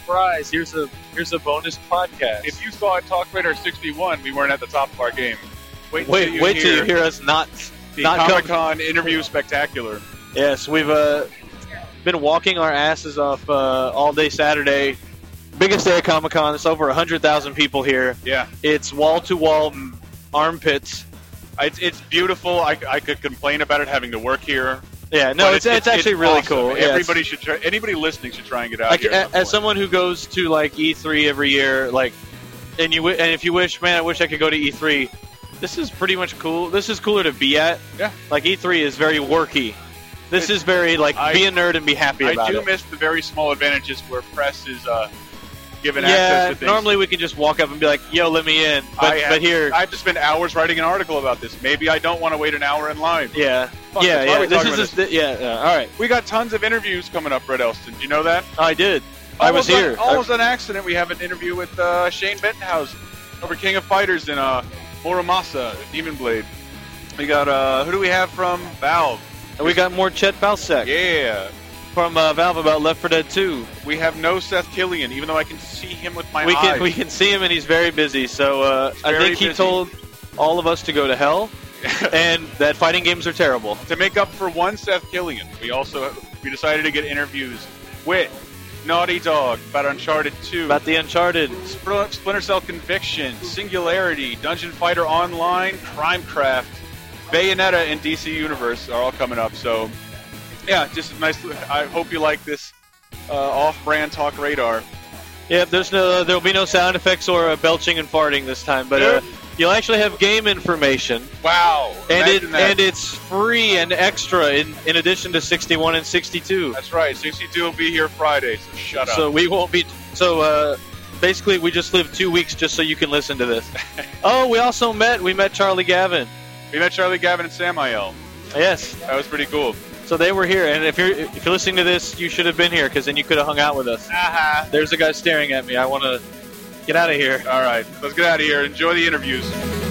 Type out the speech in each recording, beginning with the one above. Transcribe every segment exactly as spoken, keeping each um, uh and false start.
surprise! Here's a here's a bonus podcast. If you saw at Talk Radar sixty-one, we weren't at the top of our game. Wait, wait, till you wait hear till you hear us not the not Comic come- Con interview spectacular. Yes, we've uh, been walking our asses off uh, all day Saturday. Biggest day of Comic Con. It's over one hundred thousand people here. Yeah. It's wall-to-wall armpits. It's, it's beautiful. I, I could complain about it having to work here. Yeah, no, it's, it's, it's actually really awesome. cool. Everybody yes. should try, anybody listening should try and get out like, here. a, as someone who goes to like E three every year, like, and you and if you wish, man, I wish I could go to E three. This is pretty much cool. This is cooler to be at. Yeah. Like E three is very worky. This is very like I, be a nerd and be happy I about it. do miss the very small advantages where press is uh, given yeah, access to things. normally we can just walk up and be like, "Yo, let me in." But, I have, but here, I have to spend hours writing an article about this. Maybe I don't want to wait an hour in line. yeah, Fuck, yeah, that's why yeah. we This talk is about just, yeah, yeah. All right, We got tons of interviews coming up, Red Elston. Do you know that? I did. I was Almost here. On, almost an accident. We have an interview with uh, Shane Bentonhausen over King of Fighters in uh, Muramasa, Demon Blade. We got, uh, who do we have from Valve? And we got more Chet Balsek Yeah. from uh, Valve about Left four Dead two. We have no Seth Killian, even though I can see him with my We eyes. can we can see him and he's very busy. So uh, I very think he busy. told all of us to go to hell, and that fighting games are terrible. To make up for one Seth Killian, we also we decided to get interviews with Naughty Dog about Uncharted two, About the Uncharted. Spl- Splinter Cell Conviction, Singularity, Dungeon Fighter Online, Crimecraft, Bayonetta, and D C Universe are all coming up. So, yeah, just a nice. I hope you like this uh, off-brand Talk Radar. Yeah, there's no there'll be no sound effects or uh, belching and farting this time, but uh, you'll actually have game information. Wow, And it imagine that. and it's free and extra in, in addition to sixty-one and sixty-two. That's right. sixty-two will be here Friday, so shut up. So we won't be. So uh, basically, we just lived two weeks just so you can listen to this. Oh, we also met. We met Charlie Gavin. We met Charlie Gavin and Samael. Yes. That was pretty cool. So they were here, and if you're if you're listening to this, you should have been here because then you could have hung out with us. Uh-huh. There's a guy staring at me. I want to get out of here. All right, let's get out of here. Enjoy the interviews.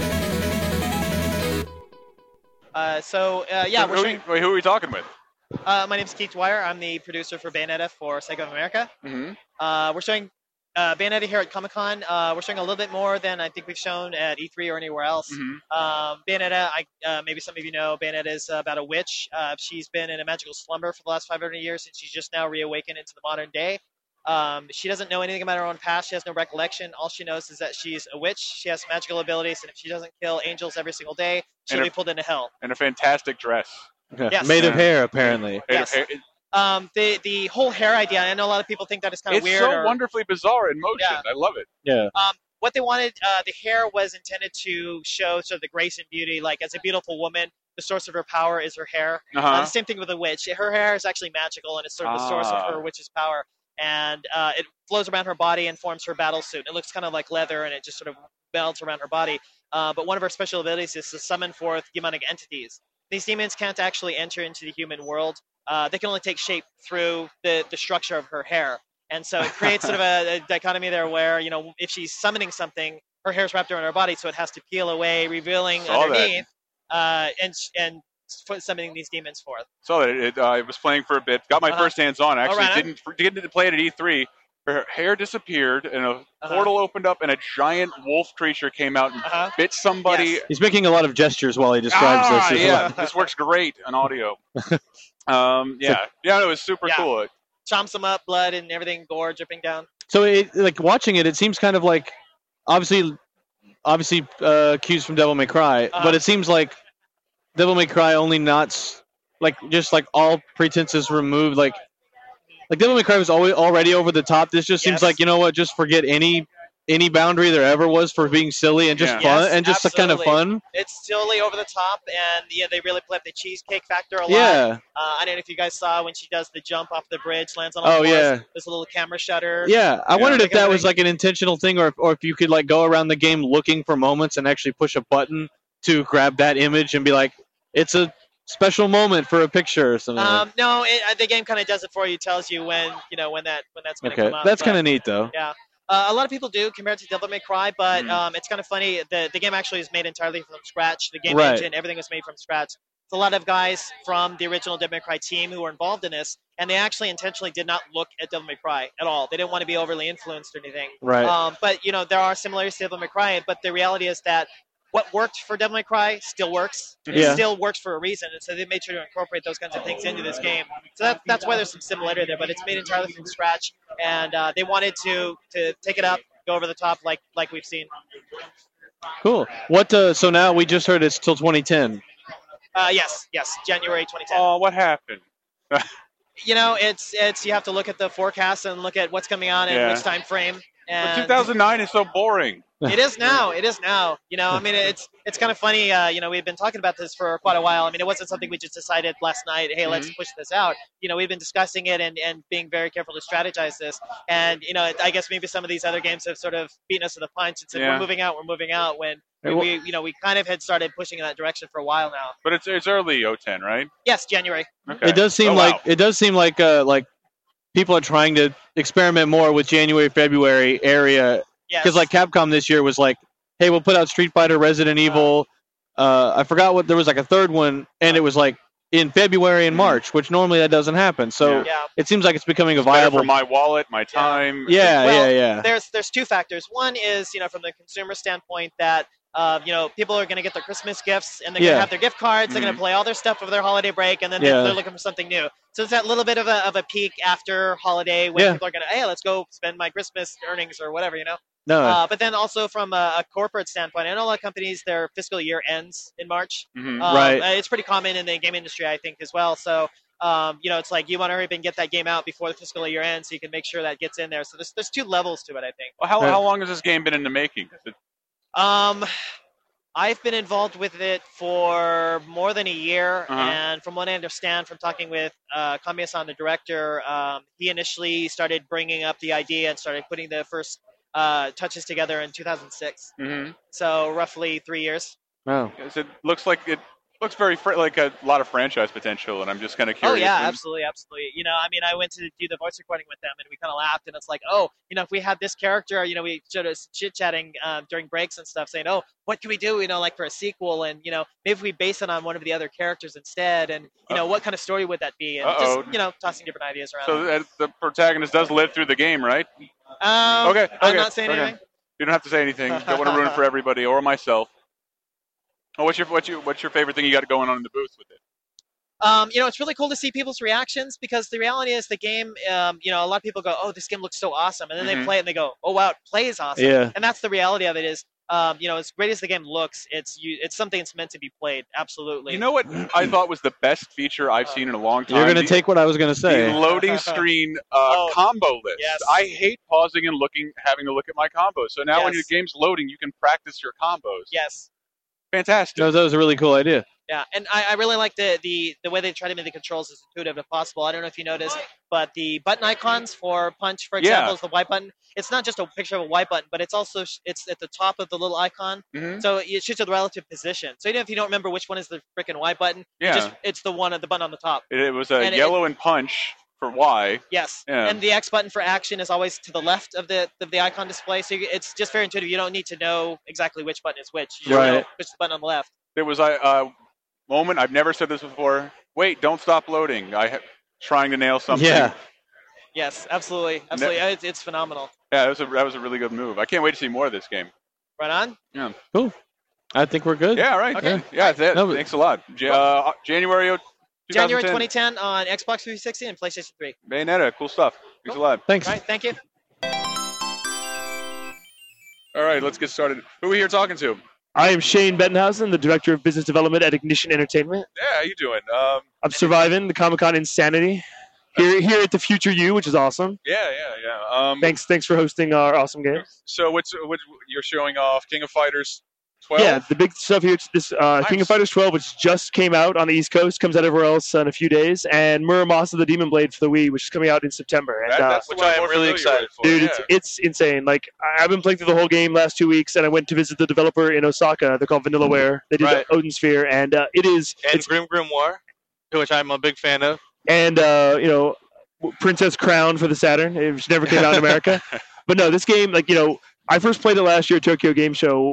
Uh, so, uh, yeah, we're who, showing, wait, who are we talking with? uh, my name's Keith Dwyer. I'm the producer for Bayonetta for Sega of America. Mm-hmm. Uh, we're showing uh, Bayonetta here at Comic-Con. Uh, we're showing a little bit more than I think we've shown at E three or anywhere else. Mm-hmm. Um, Bayonetta, I, uh, maybe some of you know, Bayonetta is about a witch. Uh, she's been in a magical slumber for the last five hundred years, and she's just now reawakened into the modern day. Um, she doesn't know anything about her own past. She has no recollection. All she knows is that she's a witch. She has magical abilities, and if she doesn't kill angels every single day, she'll And be her- pulled into hell. And a fantastic dress. Yes. Made of hair, apparently. Yes. It- it- Um, the the whole hair idea. I know a lot of people think that it's kind of it's weird. so or, wonderfully bizarre in motion. Yeah. I love it. Yeah. Um, what they wanted, uh, the hair was intended to show sort of the grace and beauty. Like as a beautiful woman, the source of her power is her hair. Uh-huh. Uh, the same thing with a witch. Her hair is actually magical, and it's sort of the source Ah. of her witch's power. And uh, it flows around her body and forms her battle suit. It looks kind of like leather, and it just sort of melts around her body. Uh, but one of her special abilities is to summon forth demonic entities. These demons can't actually enter into the human world. Uh, they can only take shape through the, the structure of her hair. And so it creates sort of a, a dichotomy there where, you know, if she's summoning something, her hair's wrapped around her body, so it has to peel away, revealing Saw that. underneath, uh, and and f- summoning these demons forth. So that it, uh, I was playing for a bit. Got my Uh-huh. first hands on. Actually, right. didn't didn't get to play it at E three. Her hair disappeared, and a Uh-huh. portal opened up, and a giant wolf creature came out and Uh-huh. bit somebody. Yes. He's making a lot of gestures while he describes Ah, this. as yeah, well. this works great on audio. um, yeah, yeah, it was super Yeah. cool. Chomps them up, blood and everything, gore dripping down. So, it, like watching it, it seems kind of like, obviously, obviously, uh, cues from Devil May Cry, Uh-huh. but it seems like Devil May Cry only not s- like just like all pretenses removed. Like, like Devil May Cry was always already over the top. This just seems Yes. like, you know what? Just forget any any boundary there ever was for being silly and just Yeah. fun Yes, and just kind of absolutely. fun. It's totally over the top, and yeah, they really play up the cheesecake factor a lot. Yeah. Uh, I don't know if you guys saw when she does the jump off the bridge, lands on Oh, all fours. yeah. There's a little camera shutter. Yeah, I Yeah. wondered if Like that was everything- like an intentional thing, or if, or if you could like go around the game looking for moments and actually push a button to grab that image and be like, it's a special moment for a picture or something. Um, no, it, uh, the game kind of does it for you. Tells you when you know when that when that's going like. to Okay, come out. that's but- kind of neat though. Yeah. Uh, a lot of people do compared to Devil May Cry, but Mhm. um, it's kind of funny. The the game actually is made entirely from scratch. The game Right. engine, everything was made from scratch. It's a lot of guys from the original Devil May Cry team who were involved in this, and they actually intentionally did not look at Devil May Cry at all. They didn't want to be overly influenced or anything. Right. Um, but you know, there are similarities to Devil May Cry, but the reality is that what worked for Devil May Cry still works. It Yeah. still works for a reason, and so they made sure to incorporate those kinds of things into this game. So that, that's why there's some similarity there, but it's made entirely from scratch, and uh, they wanted to to take it up, go over the top like like we've seen. Cool. What? Uh, so now we just heard it's till twenty ten. Uh, yes, yes, January twenty ten. Oh, what happened? You know, it's it's you have to look at the forecast and look at what's coming on in Yeah. which time frame. But And two thousand nine is so boring. it is now. It is now. You know, I mean, it's it's kind of funny. Uh, you know, we've been talking about this for quite a while. I mean, it wasn't something we just decided last night. Hey, let's push this out. You know, we've been discussing it and, and being very careful to strategize this. And you know, I guess maybe some of these other games have sort of beaten us to the punch and said Yeah. we're moving out, we're moving out. When Hey, we, wha- we, you know, we kind of had started pushing in that direction for a while now. But it's it's early O ten, right? Yes, January. Okay. It does seem Oh, like wow. it does seem like uh, like people are trying to experiment more with January February area Yes. because like Capcom this year was like, hey, we'll put out Street Fighter, Resident Evil. Uh, I forgot what there was like a third one, and it was like in February and March, which normally that doesn't happen. So yeah. it seems like it's becoming a It's better viable. for my wallet, my time. Yeah, Well, yeah, yeah. There's there's two factors. One is, you know, from the consumer standpoint that uh, you know, people are going to get their Christmas gifts and they're going Yeah. to have their gift cards. They're going Mhm. to play all their stuff over their holiday break, and then Yeah. they're, they're looking for something new. So it's that little bit of a of a peak after holiday when Yeah. people are going to, hey, let's go spend my Christmas earnings or whatever, you know. No, Uh, but then also from a, a corporate standpoint, I know a lot of companies, their fiscal year ends in March. Mhm. Um, Right. uh, It's pretty common in the game industry, I think, as well. So, um, you know, it's like you want to hurry up and get that game out before the fiscal year ends, so you can make sure that gets in there. So there's there's two levels to it, I think. Well, how Yeah. how long has this game been in the making? Is it- Um, I've been involved with it for more than a year, Uh-huh. and from what I understand from talking with uh, Kamiya-san, the director, um, he initially started bringing up the idea and started putting the first uh, touches together in two thousand six. Mhm. So roughly three years. no. Is it looks like it looks very fr- like a lot of franchise potential, and I'm just kind of Oh curious. yeah, And- absolutely, absolutely. You know, I mean, I went to do the voice recording with them, and we kind of laughed, and it's like, oh, you know, if we had this character, you know, we sort of chit chatting um, during breaks and stuff, saying, oh, what can we do, you know, like for a sequel, and you know, maybe if we base it on one of the other characters instead, and you know, what kind of story would that be, and Uh-oh. just you know, tossing different ideas around. So uh, the protagonist does live through the game, right? um, Okay, I'm okay, not saying okay. anything. You don't have to say anything. Don't want to ruin it for everybody or myself. Oh, what's your what's your what's your favorite thing you got going on in the booth with it? Um, you know, it's really cool to see people's reactions because the reality is the game. Um, you know, a lot of people go, "Oh, this game looks so awesome," and then Mhm. they play it and they go, "Oh wow, it plays awesome." Yeah. And that's the reality of it. Is um, you know, as great as the game looks, it's you, it's something that's meant to be played. Absolutely. You know what I thought was the best feature I've seen in a long time? You're gonna The- take what I was gonna say. the loading screen uh, Oh, combo list. yes. I hate pausing and looking, having to look at my combos. So now when Yes. your game's loading, you can practice your combos. Yes. Fantastic. No, that was a really cool idea. Yeah, and I, I really like the, the the way they try to make the controls as intuitive as possible. I don't know if you noticed, but the button icons for punch, for example, Yeah. is the white button. It's not just a picture of a white button, but it's also sh- it's at the top of the little icon, Mhm. so it shows you the relative position. So even if you don't remember which one is the freaking white button, Yeah. it just it's the one the button on the top. It, it was a And it- yellow and punch for Y. Yes, Yeah. and the X button for action is always to the left of the of the icon display. So you, it's just very intuitive. You don't need to know exactly which button is which. You just know Right. which button on the left. There was a uh, moment, I've never said this before. Wait, don't stop loading. I ha- trying to nail something. Yeah. Yes, absolutely, absolutely. It's, it's phenomenal. Yeah, that was a that was a really good move. I can't wait to see more of this game. Right on. I think we're good. Yeah, all right. Okay. Yeah, that's it. No, but- Thanks a lot. Ja- uh, January of January twenty ten. twenty ten on Xbox three sixty and PlayStation three. Bayonetta, cool stuff. Thanks a lot. Thanks. All right, thank you. All right, let's get started. Who are we here talking to? I am Shane Bettenhausen, the Director of Business Development at Ignition Entertainment. Yeah, how you doing? Um, I'm surviving the Comic-Con insanity here here at the Future U, which is awesome. yeah, yeah, yeah. Um, Thanks thanks for hosting our awesome game. So what's what you're showing off? King of Fighters twelve. Yeah, the big stuff here, it's this uh, King Nice. of Fighters twelve, which just came out on the East Coast, comes out everywhere else in a few days, and Muramasa the Demon Blade for the Wii, which is coming out in September. And, That- uh, that's the Which one I am more really familiar excited with. for. Dude, yeah. it's it's insane. Like I- I've been playing through the whole game last two weeks, and I went to visit the developer in Osaka. They're called Vanillaware. They did Right. the Odin Sphere, and uh, it is And it's Grim Grimoire, which I'm a big fan of. and uh, you know Princess Crown for the Saturn. It just never came out in America. But no, this game, like you know, I first played it last year at Tokyo Game Show,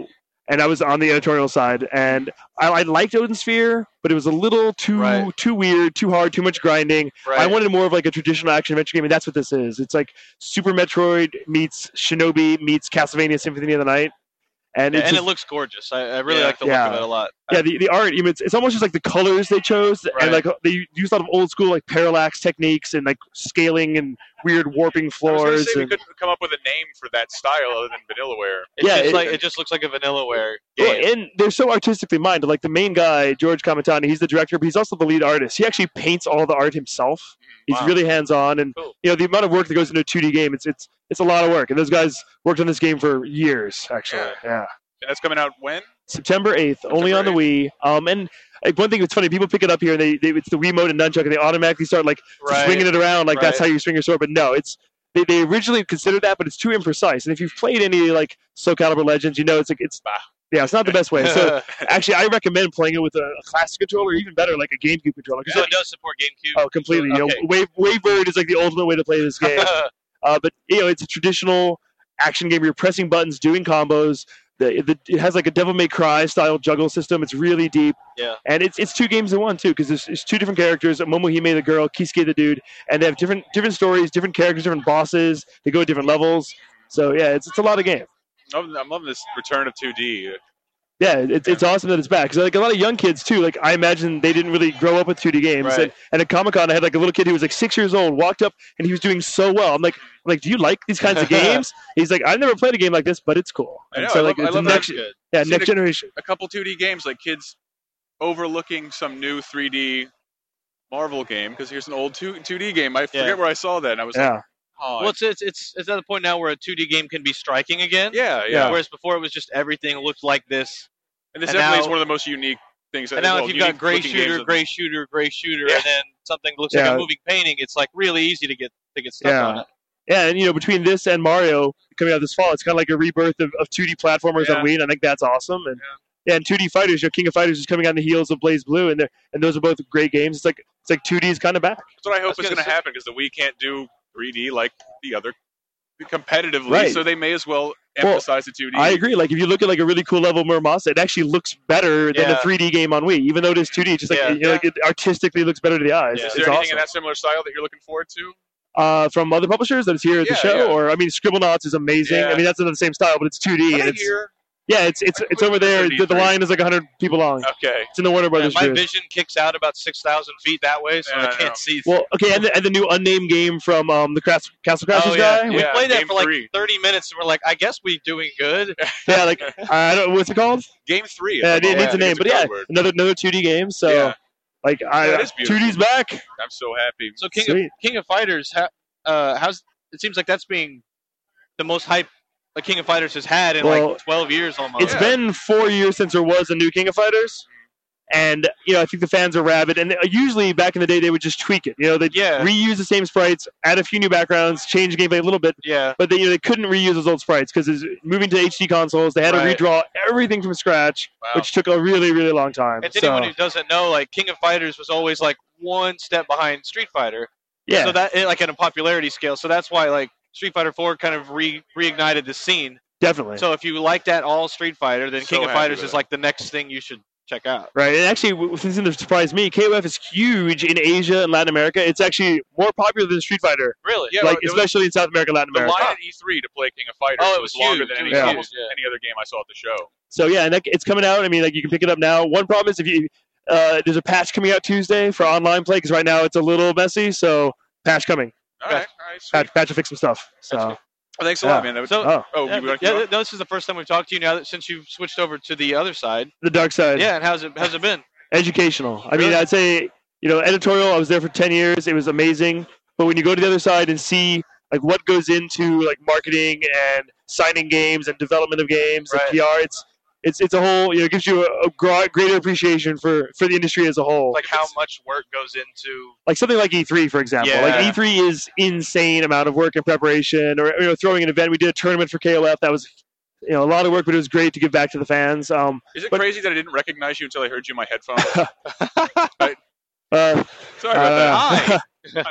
and I was on the editorial side, and I, I liked Odin Sphere, but it was a little too Right. too weird, too hard, too much grinding. Right. I wanted more of like a traditional action adventure game, and that's what this is. It's like Super Metroid meets Shinobi meets Castlevania Symphony of the Night, and Yeah, it's and just- it looks gorgeous. I, I really Yeah. like the Yeah. look of it a lot. yeah, the, the art, even it's, it's almost just like the colors they chose, Right. and like they use a lot of old school like parallax techniques and like scaling and weird warping I was going to floors. say we and- couldn't come up with a name for that style other than Vanillaware. It's Yeah, just it- like it just looks like a Vanillaware Well, game. and they're so artistically minded. Like the main guy, George Kamitani, he's the director, but he's also the lead artist. He actually paints all the art himself. He's Wow. really hands on, and Cool. you know the amount of work that goes into a two D game. It's it's it's a lot of work, and those guys worked on this game for years. Actually, Yeah. yeah. And that's coming out when? September eighth, only on the Wii. Um, and like one thing that's funny, people pick it up here and they, they it's the Wiimote and nunchuck, and they automatically start like Right. swinging it around like that's Right. how you swing your sword. But no, it's they, they originally considered that, but it's too imprecise. And if you've played any like Soul Calibur Legends, you know it's like it's Bah. yeah, it's not the best way. So actually, I recommend playing it with a, a classic controller, even better, like a GameCube controller. 'Cause so it- it does support GameCube. oh, completely. You Okay. know, Wave Wavebird is like the ultimate way to play this game. Uh, but you know, it's a traditional action game. You're pressing buttons, doing combos. The, the, it has like a Devil May Cry style juggle system. It's really deep. Yeah. And it's it's two games in one too, because there's, there's two different characters: Momohime the girl, Kisuke the dude, and they have different different stories, different characters, different bosses. They go at different levels. So yeah, it's it's a lot of game. I'm, I'm loving this return of two D. Yeah, it's it's awesome that it's back. Because like a lot of young kids too, like I imagine they didn't really grow up with two D games. Right. And, and at Comic Con, I had like a little kid who was like six years old, walked up and he was doing so well. I'm like, I'm like, do you like these kinds of games? He's like, I've never played a game like this, but it's cool. I And know, so I like, love- I it's love next, That's good. yeah, See next the- generation. A couple two D games, like kids overlooking some new three D Marvel game, because here's an old two, 2D game. I forget Yeah. where I saw that, and I was like, Yeah, oh, Well, it's, it's it's it's at the point now where a two D game can be striking again. yeah, yeah. Yeah. Whereas before it was just everything looked like this. And this And definitely now- is one of the most unique things. And now well, if you've got unique gray looking games shooter, of- gray shooter, gray shooter, Yeah. and then something looks like Yeah. a moving painting, it's like really easy to get to get stuck Yeah. on it. yeah, and you know, between this and Mario coming out this fall, it's kind of like a rebirth of, of two D platformers Yeah. on Wii, and I think that's awesome. And yeah, and two D fighters, you know, King of Fighters is coming on the heels of Blaze Blue, and they and those are both great games. It's like it's like two D is kind of back. That's what I hope I was is gonna going to say- happen, because the Wii can't do three D like the other competitively, Right. so they may as well Well, emphasize the two D. I agree. Like if you look at like a really cool level of Muramasa, it actually looks better than Yeah. a three D game on Wii, even though it is two D. It's just like, Yeah. you know, like it artistically looks better to the eyes. Yeah. Is It's there anything awesome. in that similar style that you're looking forward to? Uh, from other publishers that is here at the Yeah, show, yeah. or I mean, Scribblenauts is amazing. Yeah. I mean, that's in the same style, but it's two D. What And I it's hear? yeah, it's it's I it's quit over there. for The, the D three. line is like one hundred people long. Okay. It's in the Warner Yeah, Brothers. my booth. vision kicks out about six thousand feet that way, so Yeah, I I know. can't see. Well, okay, and the, and the new unnamed game from um the Cras- Castle Crashers oh yeah, guy. we Yeah, played that game for like three. thirty minutes, and we're like, I guess we're doing good. Yeah, like I don't what's it called? Game three. Yeah, I it think. needs a I think name, it's but yeah, code word. another another two D game. So Yeah. like I That is two beautiful. D's back. I'm so happy. So King of Sweet. King of Fighters, ha, uh, how's it seems like that's being the most hype a King of Fighters has had in Well, like twelve years almost. It's Yeah. been four years since there was a new King of Fighters, and you know I think the fans are rabid. And usually back in the day they would just tweak it. You know they'd Yeah. reuse the same sprites, add a few new backgrounds, change the gameplay a little bit, yeah. but they you know they couldn't reuse those old sprites because moving to H D consoles they had Right. to redraw everything from scratch, Wow. which took a really really long time. And to So, anyone who doesn't know, like King of Fighters was always like one step behind Street Fighter. yeah, So that like on a popularity scale. So that's why like Street Fighter four kind of re reignited the scene. definitely. So if you like that all Street Fighter, then So King of happy Fighters with is it. like the next thing you should check out. Right, and actually, w- something that surprised me, K O F is huge in Asia and Latin America. It's actually more popular than Street Fighter, Really? Yeah, like it was- especially in South America, and Latin The America. line at E three to play King of Fighters Oh, it was was longer huge. than It any, was almost huge, yeah. any other game I saw at the show. So yeah, and that, it's coming out. I mean, like you can pick it up now. One problem is if you uh, there's a patch coming out Tuesday for online play because right now it's a little messy. So patch coming. All right, all right, sweet. Patch, patch will fix some stuff. So That's Well, thanks a lot, Yeah. man. That was, So- oh, oh, Yeah, you want to yeah, keep th- no, this is the first time we've talked to you now that since you've switched over to the other side. the dark side. Yeah, and how's it how's it been? Educational. I mean, Really? I'd say you know editorial. I was there for ten years. It was amazing. But when you go to the other side and see like what goes into like marketing and signing games and development of games Right. and P R, it's it's it's a whole. You know, it gives you a, a gra- greater appreciation for for the industry as a whole. Like how much work goes into like something like E three, for example. Yeah. Like E three is insane amount of work and preparation. Or you know, throwing an event. We did a tournament for K O F. That was you know a lot of work, but it was great to give back to the fans. Um, Is it But- crazy that I didn't recognize you until I heard you in my headphones? uh, Sorry about that. uh, Sorry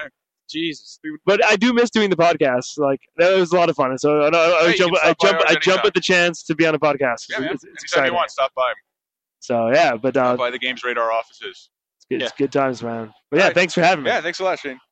Jesus. But I do miss doing the podcast. Like that was a lot of fun. And so I, I, I Hey, you jump, can I stop by jump, ours I jump anytime. at the chance to be on a podcast. Yeah, man. It's, it's Anytime exciting. you want, stop by. So yeah, but uh, Stop by the Games Radar offices. it's, good, Yeah. it's good times, man. But yeah, Alright. thanks for having me. Yeah, thanks a lot, Shane.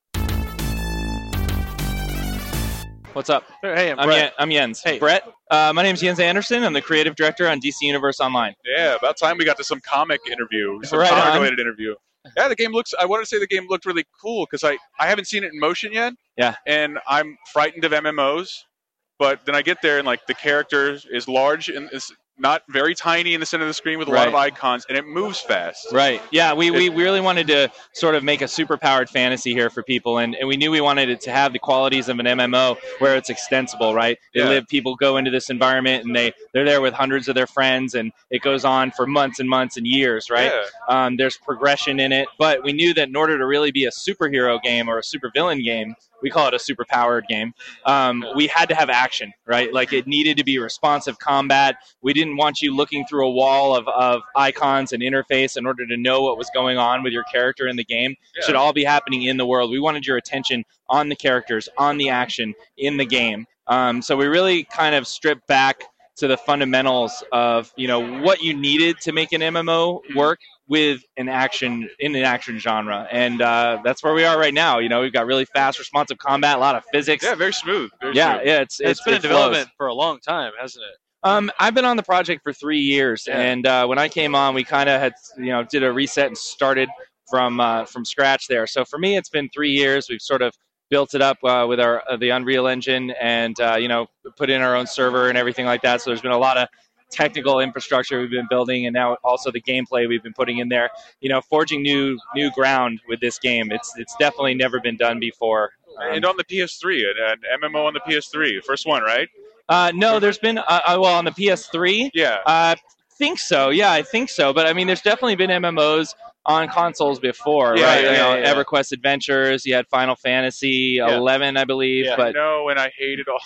What's up? Hey, I'm I'm, Brett. Yen- I'm Jens. Hey. Brett. Uh, my name's Jens Anderson. I'm the creative director on D C Universe Online. Yeah, about time we got to some comic interview, some Right on. comic-related interview. Yeah, the game looks. I want to say the game looked really cool because I I haven't seen it in motion yet. Yeah. And I'm frightened of M M Os, but then I get there and like the character is large and is not very tiny in the center of the screen with a lot of Right. icons, and it moves fast. Right. Yeah, we, we really wanted to sort of make a super-powered fantasy here for people, and, and we knew we wanted it to have the qualities of an M M O where it's extensible, right? They Yeah. live, people go into this environment, and they, they're there with hundreds of their friends, and it goes on for months and months and years, right? Yeah. Um, there's progression in it, but we knew that in order to really be a superhero game or a supervillain game, we call it a super-powered game, um, we had to have action, right? Like it needed to be responsive combat. We didn't want you looking through a wall of, of icons and interface in order to know what was going on with your character in the game. It should all be happening in the world. We wanted your attention on the characters, on the action in the game. Um, so we really kind of stripped back to the fundamentals of, you know, what you needed to make an M M O work with an action in an action genre, and uh, that's where we are right now. You know, we've got really fast, responsive combat, a lot of physics. Yeah, very smooth. Very yeah, smooth. yeah. It's it's it's been in it flows. development for a long time, hasn't it? Um, I've been on the project for three years, Yeah. and uh, when I came on, we kind of had, you know, did a reset and started from uh, from scratch there. So for me, it's been three years. We've sort of built it up uh, with our uh, the Unreal Engine, and uh, you know, put in our own server and everything like that. So there's been a lot of technical infrastructure we've been building, and now also the gameplay we've been putting in there. You know, forging new new ground with this game. It's it's definitely never been done before. Um, And on the P S three, an, an M M O on the P S three, first one, right? uh, no, there's been uh, uh, well on the P S three. Yeah. I think so. Yeah, I think so. But I mean, there's definitely been M M Os on consoles before, Yeah, right? yeah, you know, yeah, yeah. EverQuest Adventures. You had Final Fantasy eleven, I believe. Yeah. But no, and I hated all.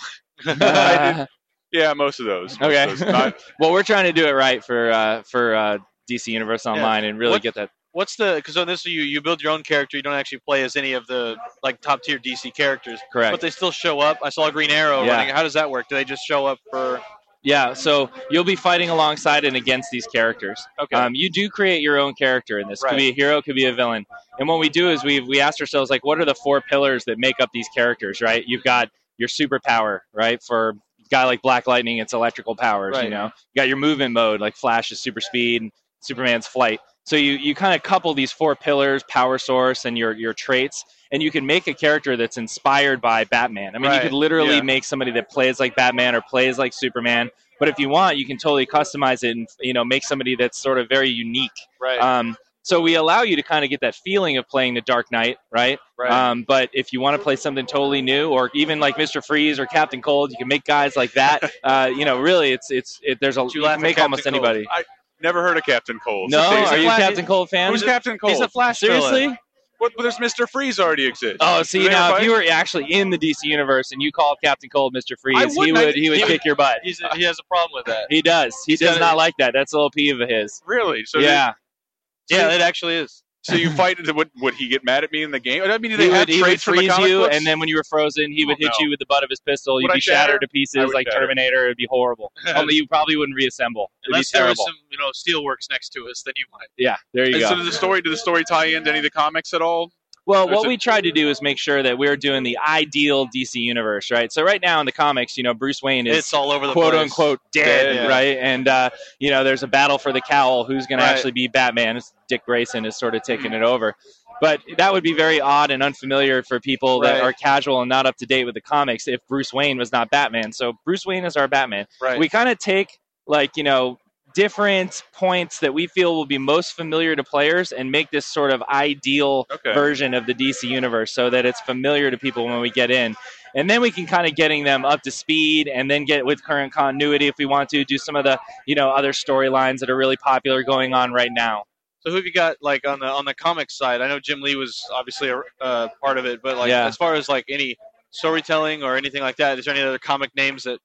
I did- yeah, most of those. Most okay. Of those. Not, well, we're trying to do it right for uh, for uh, D C Universe Online and really What- get that. What's the because on this you you build your own character. You don't actually play as any of the like top tier D C characters, Correct. but they still show up. I saw Green Arrow Yeah. running. How does that work? Do they just show up for? Yeah, so you'll be fighting alongside and against these characters. Okay. Um, you do create your own character in this. Could Right. be a hero, could be a villain. And what we do is we we asked ourselves, like, what are the four pillars that make up these characters, right? You've got your superpower, right? For a guy like Black Lightning, it's electrical powers, Right. you know? You got your movement mode, like Flash's super speed and Superman's flight. So you, you kind of couple these four pillars, power source, and your, your traits, and you can make a character that's inspired by Batman. I mean, Right. you could literally Yeah. make somebody that plays like Batman or plays like Superman. But if you want, you can totally customize it and, you know, make somebody that's sort of very unique. Right. Um, so we allow you to kind of get that feeling of playing the Dark Knight, right? Right. Um, but if you want to play something totally new, or even like Mister Freeze or Captain Cold, you can make guys like that. uh, you know, really, it's it's it, there's a You you laugh can at make almost Captain Cold. anybody. I never heard of Captain Cold. No, He's a are you Flash- Captain Cold fan? Who's Captain Cold? He's a Flash villain. Seriously? What, but there's Mister Freeze already exists. Oh, see Do they now, fight? if you were actually in the D C universe and you called Captain Cold Mister Freeze, he wouldn't. I- would he would he kick your butt. He's a, he has a problem with that. He does. He He's does got not a- like that. That's a little peeve of his. Really? So yeah. So Yeah, you- it actually is. So you fight? Would, would he get mad at me in the game? I mean, do they He have would, he would traits from the freeze comic you, books? and then when you were frozen, he would Oh, hit no. you with the butt of his pistol. You'd Would I be shattered shatter? to I pieces would like shatter. Terminator. It'd be horrible. Only you probably wouldn't reassemble. It'd Unless be there was terrible. some you know steelworks next to us, then you might. Yeah, there you And go. so did the story? Did the story tie into any of the comics at all? Well, There's what a- we tried to do is make sure that we're doing the ideal D C universe, right? So right now in the comics, you know, Bruce Wayne is It's all over the quote place. unquote dead, Yeah. right? And uh, you know, there's a battle for the cowl. Who's going Right. to actually be Batman? It's Dick Grayson is sort of taking it over. But that would be very odd and unfamiliar for people that Right. are casual and not up to date with the comics if Bruce Wayne was not Batman. So Bruce Wayne is our Batman. Right. We kind of take like, you know, different points that we feel will be most familiar to players and make this sort of ideal Okay. version of the D C universe so that it's familiar to people when we get in. And then we can kind of getting them up to speed and then get with current continuity if we want to do some of the, you know, other storylines that are really popular going on right now. So who have you got like on the on the comics side? I know Jim Lee was obviously a uh, part of it, but like Yeah. as far as like any storytelling or anything like that, is there any other comic names that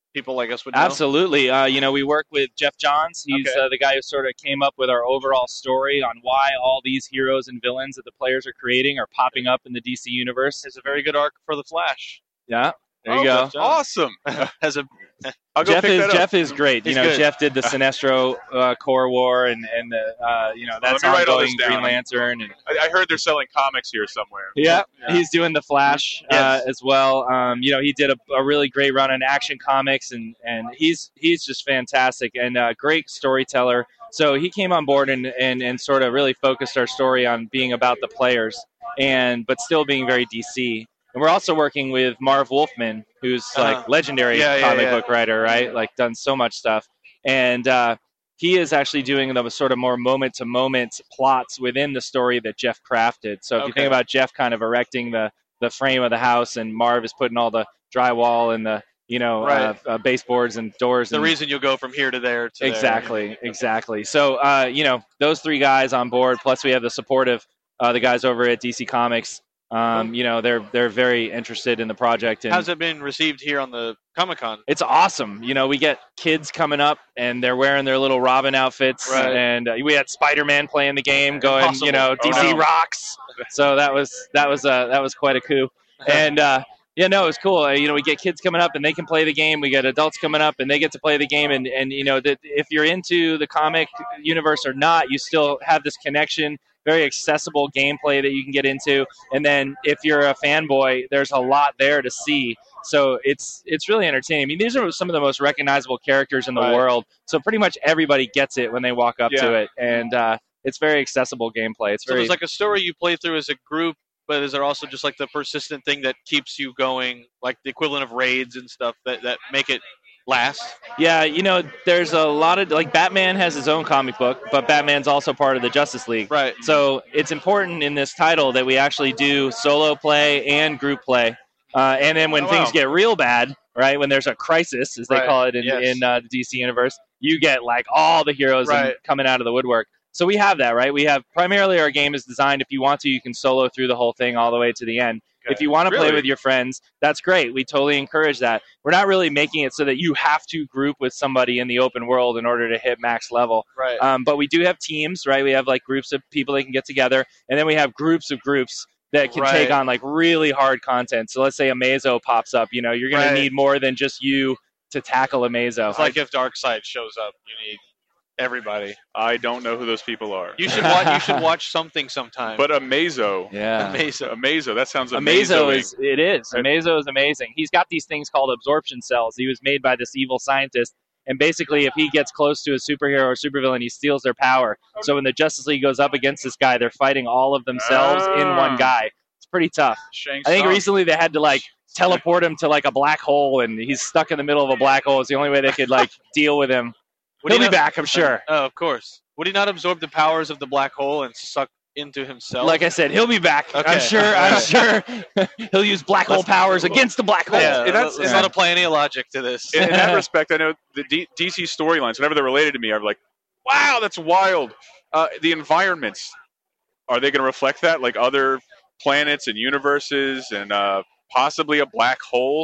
people like us would know? Absolutely. Uh, you know, we work with Jeff Johns. He's Okay. uh, the guy who sort of came up with our overall story on why all these heroes and villains that the players are creating are popping up in the D C universe. It's a very good arc for the Flash. Yeah, there Oh, you go. that's awesome. Has a I'll go Jeff pick is that up. Jeff is great. He's you know, good. Jeff did the Sinestro uh, Core War and and the uh, you know that's Let me write all ongoing this down. Green Lantern and I, I heard they're selling comics here somewhere. yeah, he's doing the Flash uh, Yes. as well. Um, you know, he did a, a really great run on Action Comics, and, and he's he's just fantastic and a great storyteller. So he came on board and, and, and sort of really focused our story on being about the players, and but still being very D C. And we're also working with Marv Wolfman, who's like Uh-huh. legendary Yeah, yeah, comic yeah. book writer, right? Like done so much stuff, and uh, he is actually doing the sort of more moment-to-moment plots within the story that Jeff crafted. So if you Okay. think about Jeff kind of erecting the, the frame of the house, and Marv is putting all the drywall and the you know Right. uh, uh, baseboards and doors. the and, reason you'll go from here to there to there. exactly, exactly. So uh, you know those three guys on board. Plus we have the support of uh, the guys over at D C Comics. Um, you know they're they're very interested in the project. And How's it been received here on the Comic Con? it's awesome. You know, we get kids coming up and they're wearing their little Robin outfits, Right. and uh, we had Spider-Man playing the game, going, Impossible. you know, D C Oh, no. rocks. So that was that was uh, that was quite a coup. And uh, yeah, no, it was cool. Uh, you know, we get kids coming up and they can play the game. We get adults coming up and they get to play the game. And and you know that if you're into the comic universe or not, you still have this connection. Very accessible gameplay that you can get into, and then if you're a fanboy, there's a lot there to see. So it's it's really entertaining. I mean, these are some of the most recognizable characters in the Right. world. So pretty much everybody gets it when they walk up to Yeah. it, and uh, it's very accessible gameplay. It's So very there's like a story you play through as a group, but is there also just like the persistent thing that keeps you going, like the equivalent of raids and stuff that, that make it last? yeah. You know, there's a lot of like Batman has his own comic book, but Batman's also part of the Justice League. Right. So it's important in this title that we actually do solo play and group play. Uh, and then when Oh, things wow. get real bad, right, when there's a crisis, as they Right. call it in, Yes. in uh, the D C universe, you get like all the heroes and Right. coming out of the woodwork. So we have that, right? We have primarily our game is designed, if you want to, you can solo through the whole thing all the way to the end. Okay. If you want to play Really? with your friends, that's great. We totally encourage that. We're not really making it so that you have to group with somebody in the open world in order to hit max level. Right. Um, but we do have teams, right? We have like groups of people that can get together, and then we have groups of groups that can Right. take on like really hard content. So let's say a Mazo pops up, you know, you're going Right. to need more than just you to tackle a Mazo. It's like if Darkseid shows up, you need everybody. I don't know who those people are. You should watch. You should watch something sometime. But Amazo. yeah. Amazing. Amazo. That sounds Amazo amazing. is it is. Amazo is amazing. He's got these things called absorption cells. He was made by this evil scientist, and basically, if he gets close to a superhero or supervillain, he steals their power. So when the Justice League goes up against this guy, they're fighting all of themselves in Ah. one guy. It's pretty tough. Shang I think Tsung. recently they had to like teleport him to like a black hole, and he's stuck in the middle of a black hole. It's the only way they could like deal with him. Would He'll he be not- back, I'm sure. Oh, of course. Would he not absorb the powers of the black hole and suck into himself? Like I said, he'll be back. Okay. I'm sure. I'm sure he'll use black hole powers against the black hole. yeah, And that's- let's and not that- apply any logic to this. in, in that respect, I know the D- DC storylines, whenever they're related to me, I'm like, wow, that's wild. Uh, the environments, are they going to reflect that? Like other planets and universes and uh, possibly a black hole?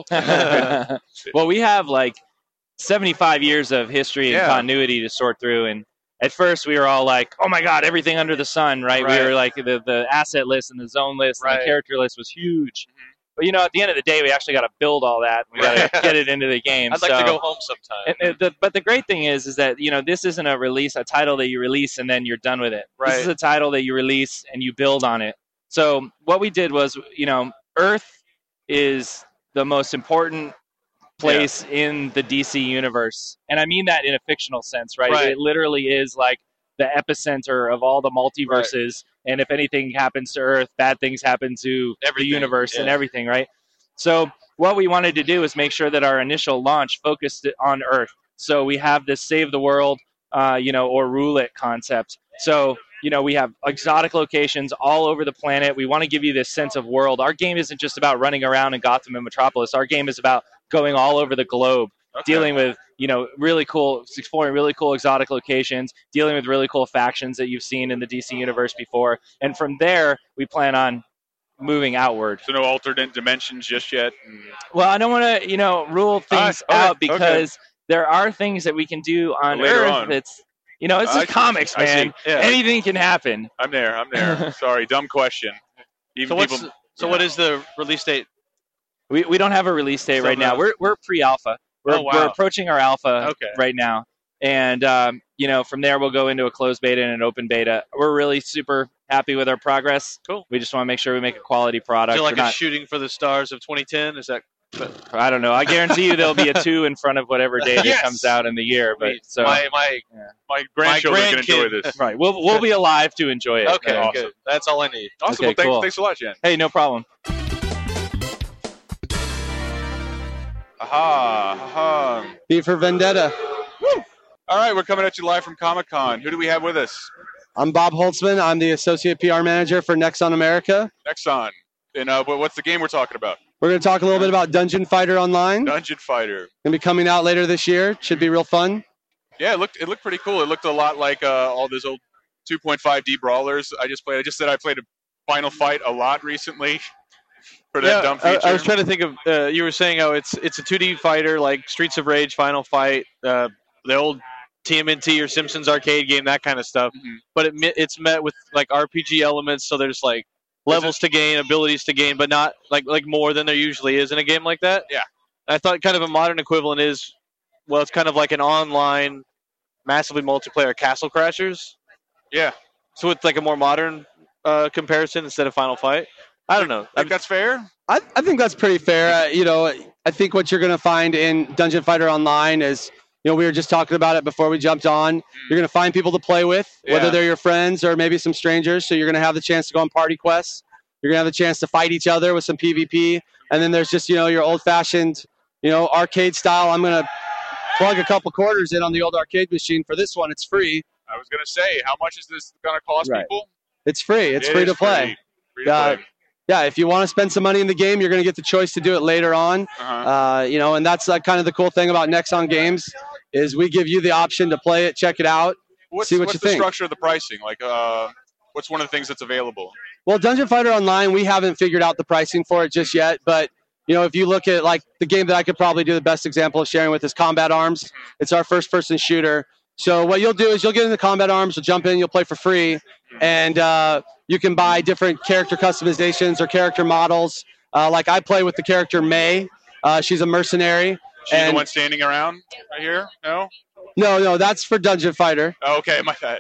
Well, we have like seventy-five years of history and Yeah. continuity to sort through, and at first we were all like, "Oh my God, everything under the sun!" Right? Right. We were like, the the asset list and the zone list and Right. the character list was huge. But you know, at the end of the day, we actually got to build all that. We got to get it into the game. I'd like So- to go home sometime. and, and the, but the great thing is, is that you know this isn't a release, a title that you release and then you're done with it. Right. This is a title that you release and you build on it. So what we did was, you know, Earth is the most important place in the D C universe, and I mean that in a fictional sense, right? Right. It literally is like the epicenter of all the multiverses. And if anything happens to Earth, bad things happen to Everything, the universe and yeah. everything, right? So what we wanted to do is make sure that our initial launch focused on Earth. So we have this save the world, uh, you know, or rule it concept. So, you know, we have exotic locations all over the planet. We want to give you this sense of world. Our game isn't just about running around in Gotham and Metropolis. Our game is about going all over the globe, Okay. dealing with, you know, really cool, exploring really cool exotic locations, dealing with really cool factions that you've seen in the D C universe before. And from there, we plan on moving outward. So no alternate dimensions just yet. And... Well, I don't want to, you know, rule things Ah, okay, out because okay. there are things that we can do on Later Earth on. that's, you know, it's I just see. comics, I see. man. Yeah. Anything can happen. I'm there. I'm there. Sorry, dumb question. Even So what's people. so what is the release date? We we don't have a release date Still right now. no. We're we're pre-alpha. We're Oh, wow. we're approaching our alpha Okay. right now, and um, you know, from there we'll go into a closed beta and an open beta. We're really super happy with our progress. Cool. We just want to make sure we make a quality product. Is it like We're a not- shooting for the stars of twenty ten? Is that I don't know. I guarantee you there'll be a two in front of whatever day Yes. that comes out in the year. But so my my? My grandchildren can grandkid. enjoy this. right, we'll we'll be alive to enjoy it. Okay, awesome. good. That's all I need. Awesome. Okay, well, thanks, cool. thanks a lot, Jen. Hey, no problem. Aha. Aha. V for Vendetta. All right, we're coming at you live from Comic Con. Who do we have with us? I'm Bob Holtzman. I'm the Associate P R Manager for Nexon America. Next on. And uh, what- what's the game we're talking about? We're going to talk a little bit about Dungeon Fighter Online. Going Dungeon Fighter. to be coming out later this year. Should be real fun. Yeah, it looked it looked pretty cool. It looked a lot like uh, all those old two point five D brawlers I just played. I just said I played a Final Fight a lot recently for that Yeah, dumb I, feature. I was trying to think of. Uh, you were saying, oh, it's it's a two D fighter like Streets of Rage, Final Fight, uh, the old T M N T or Simpsons arcade game, that kind of stuff. Mhm. But it, mi- it's met with like R P G elements, so there's like levels to gain, abilities to gain, but not like like more than there usually is in a game like that. Yeah. I thought kind of a modern equivalent is, well, it's kind of like an online, massively multiplayer Castle Crashers. Yeah, So it's like a more modern uh, comparison instead of Final Fight. I don't know. think that's fair. I, I think that's pretty fair. Uh, you know, I think what you're going to find in Dungeon Fighter Online is, you know, we were just talking about it before we jumped on. You're going to find people to play with, whether Yeah. they're your friends or maybe some strangers. So you're going to have the chance to go on party quests. You're going to have the chance to fight each other with some PvP. And then there's just, you know, your old-fashioned, you know, arcade style. I'm going to plug a couple quarters in on the old arcade machine. For this one, it's free. I was gonna say, how much is this gonna cost Right. people? It's free. It's It free is to play. Free, free to Uh, play. Yeah, if you want to spend some money in the game, you're going to get the choice to do it later on. Uh-huh. Uh, you know, and that's uh, kind of the cool thing about Nexon Games is we give you the option to play it, check it out. What's, see what what's you the think. structure of the pricing? Like, uh, what's one of the things that's available? Well, Dungeon Fighter Online, we haven't figured out the pricing for it just yet, but you know, if you look at like the game that I could probably do the best example of sharing with is Combat Arms. It's our first-person shooter. So what you'll do is you'll get into Combat Arms, you'll jump in, you'll play for free, and uh, you can buy different character customizations or character models. Uh, like I play with the character May. Uh, she's a mercenary. She's And- the one standing around right here? No? No, no, that's for Dungeon Fighter. Oh, okay, my bad.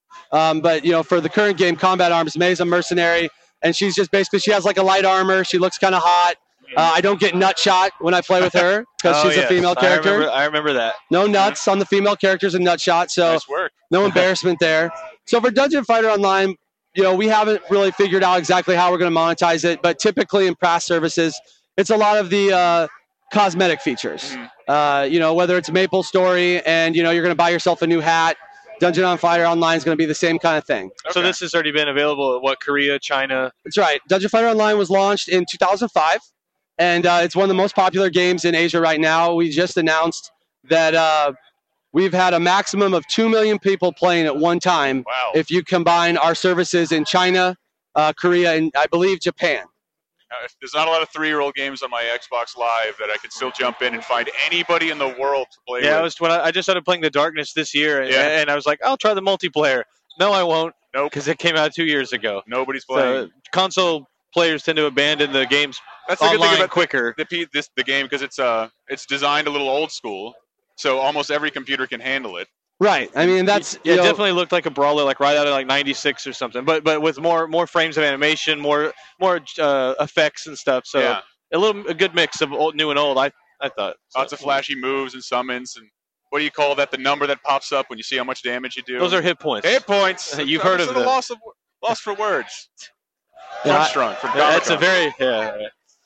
Um, but you know, for the current game, Combat Arms, May's a mercenary, and she's just basically she has like a light armor. She looks kind of hot. Uh, I don't get nut shot when I play with her because Oh, she's yes. a female I character. remember, I remember that. No nuts on the female characters and nut shot, so Nice work. no embarrassment there. So for Dungeon Fighter Online, you know, we haven't really figured out exactly how we're going to monetize it, but typically in past services, it's a lot of the uh, cosmetic features. Uh, you know, whether it's Maple Story and you know you're going to buy yourself a new hat. Dungeon on Fighter Online is going to be the same kind of thing. So Okay. this has already been available at what, Korea, China? That's right. Dungeon Fighter Online was launched in two thousand five, and uh, it's one of the most popular games in Asia right now. We just announced that uh, we've had a maximum of two million people playing at one time Wow. if you combine our services in China, uh, Korea, and I believe Japan. Uh, There's not a lot of three-year-old games on my Xbox Live that I could still jump in and find anybody in the world to play Yeah, I with. was when I, I just started playing The Darkness this year, and, Yeah. and I was like, I'll try the multiplayer. No, I won't, Nope. because it came out two years ago. Nobody's playing. So console players tend to abandon the games That's the good online thing about quicker. the, P- this, the game because it's uh it's designed a little old school, so almost every computer can handle it. Right. I mean, that's Yeah, you it know, definitely looked like a brawler, like right out of like ninety-six or something, but but with more more frames of animation, more more uh, effects and stuff. So Yeah. a little a good mix of old, new and old. I I thought. So, Lots of flashy moves and summons and what do you call that? The number that pops up when you see how much damage you do. Those are hit points. hit points. You've heard It's of a them. loss of loss for words. Yeah, I- Strong from Yeah, That's a Comic-Con. very yeah.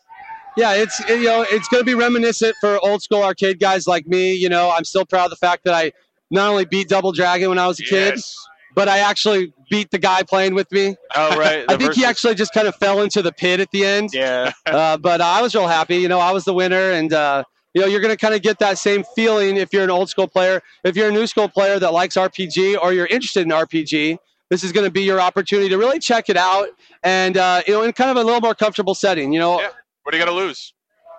yeah, it's you know, it's going to be reminiscent for old school arcade guys like me. You know, I'm still proud of the fact that I not only beat Double Dragon when I was a kid, Yes. but I actually beat the guy playing with me. Oh right. I the think he versus- actually just kind of fell into the pit at the end. Yeah. Uh, but I was real happy. You know, I was the winner, and uh, you know, you're going to kind of get that same feeling if you're an old school player. If you're a new school player that likes R P G or you're interested in R P G, this is going to be your opportunity to really check it out, and uh, you know, in kind of a little more comfortable setting. You know, Yeah. What are you gonna lose?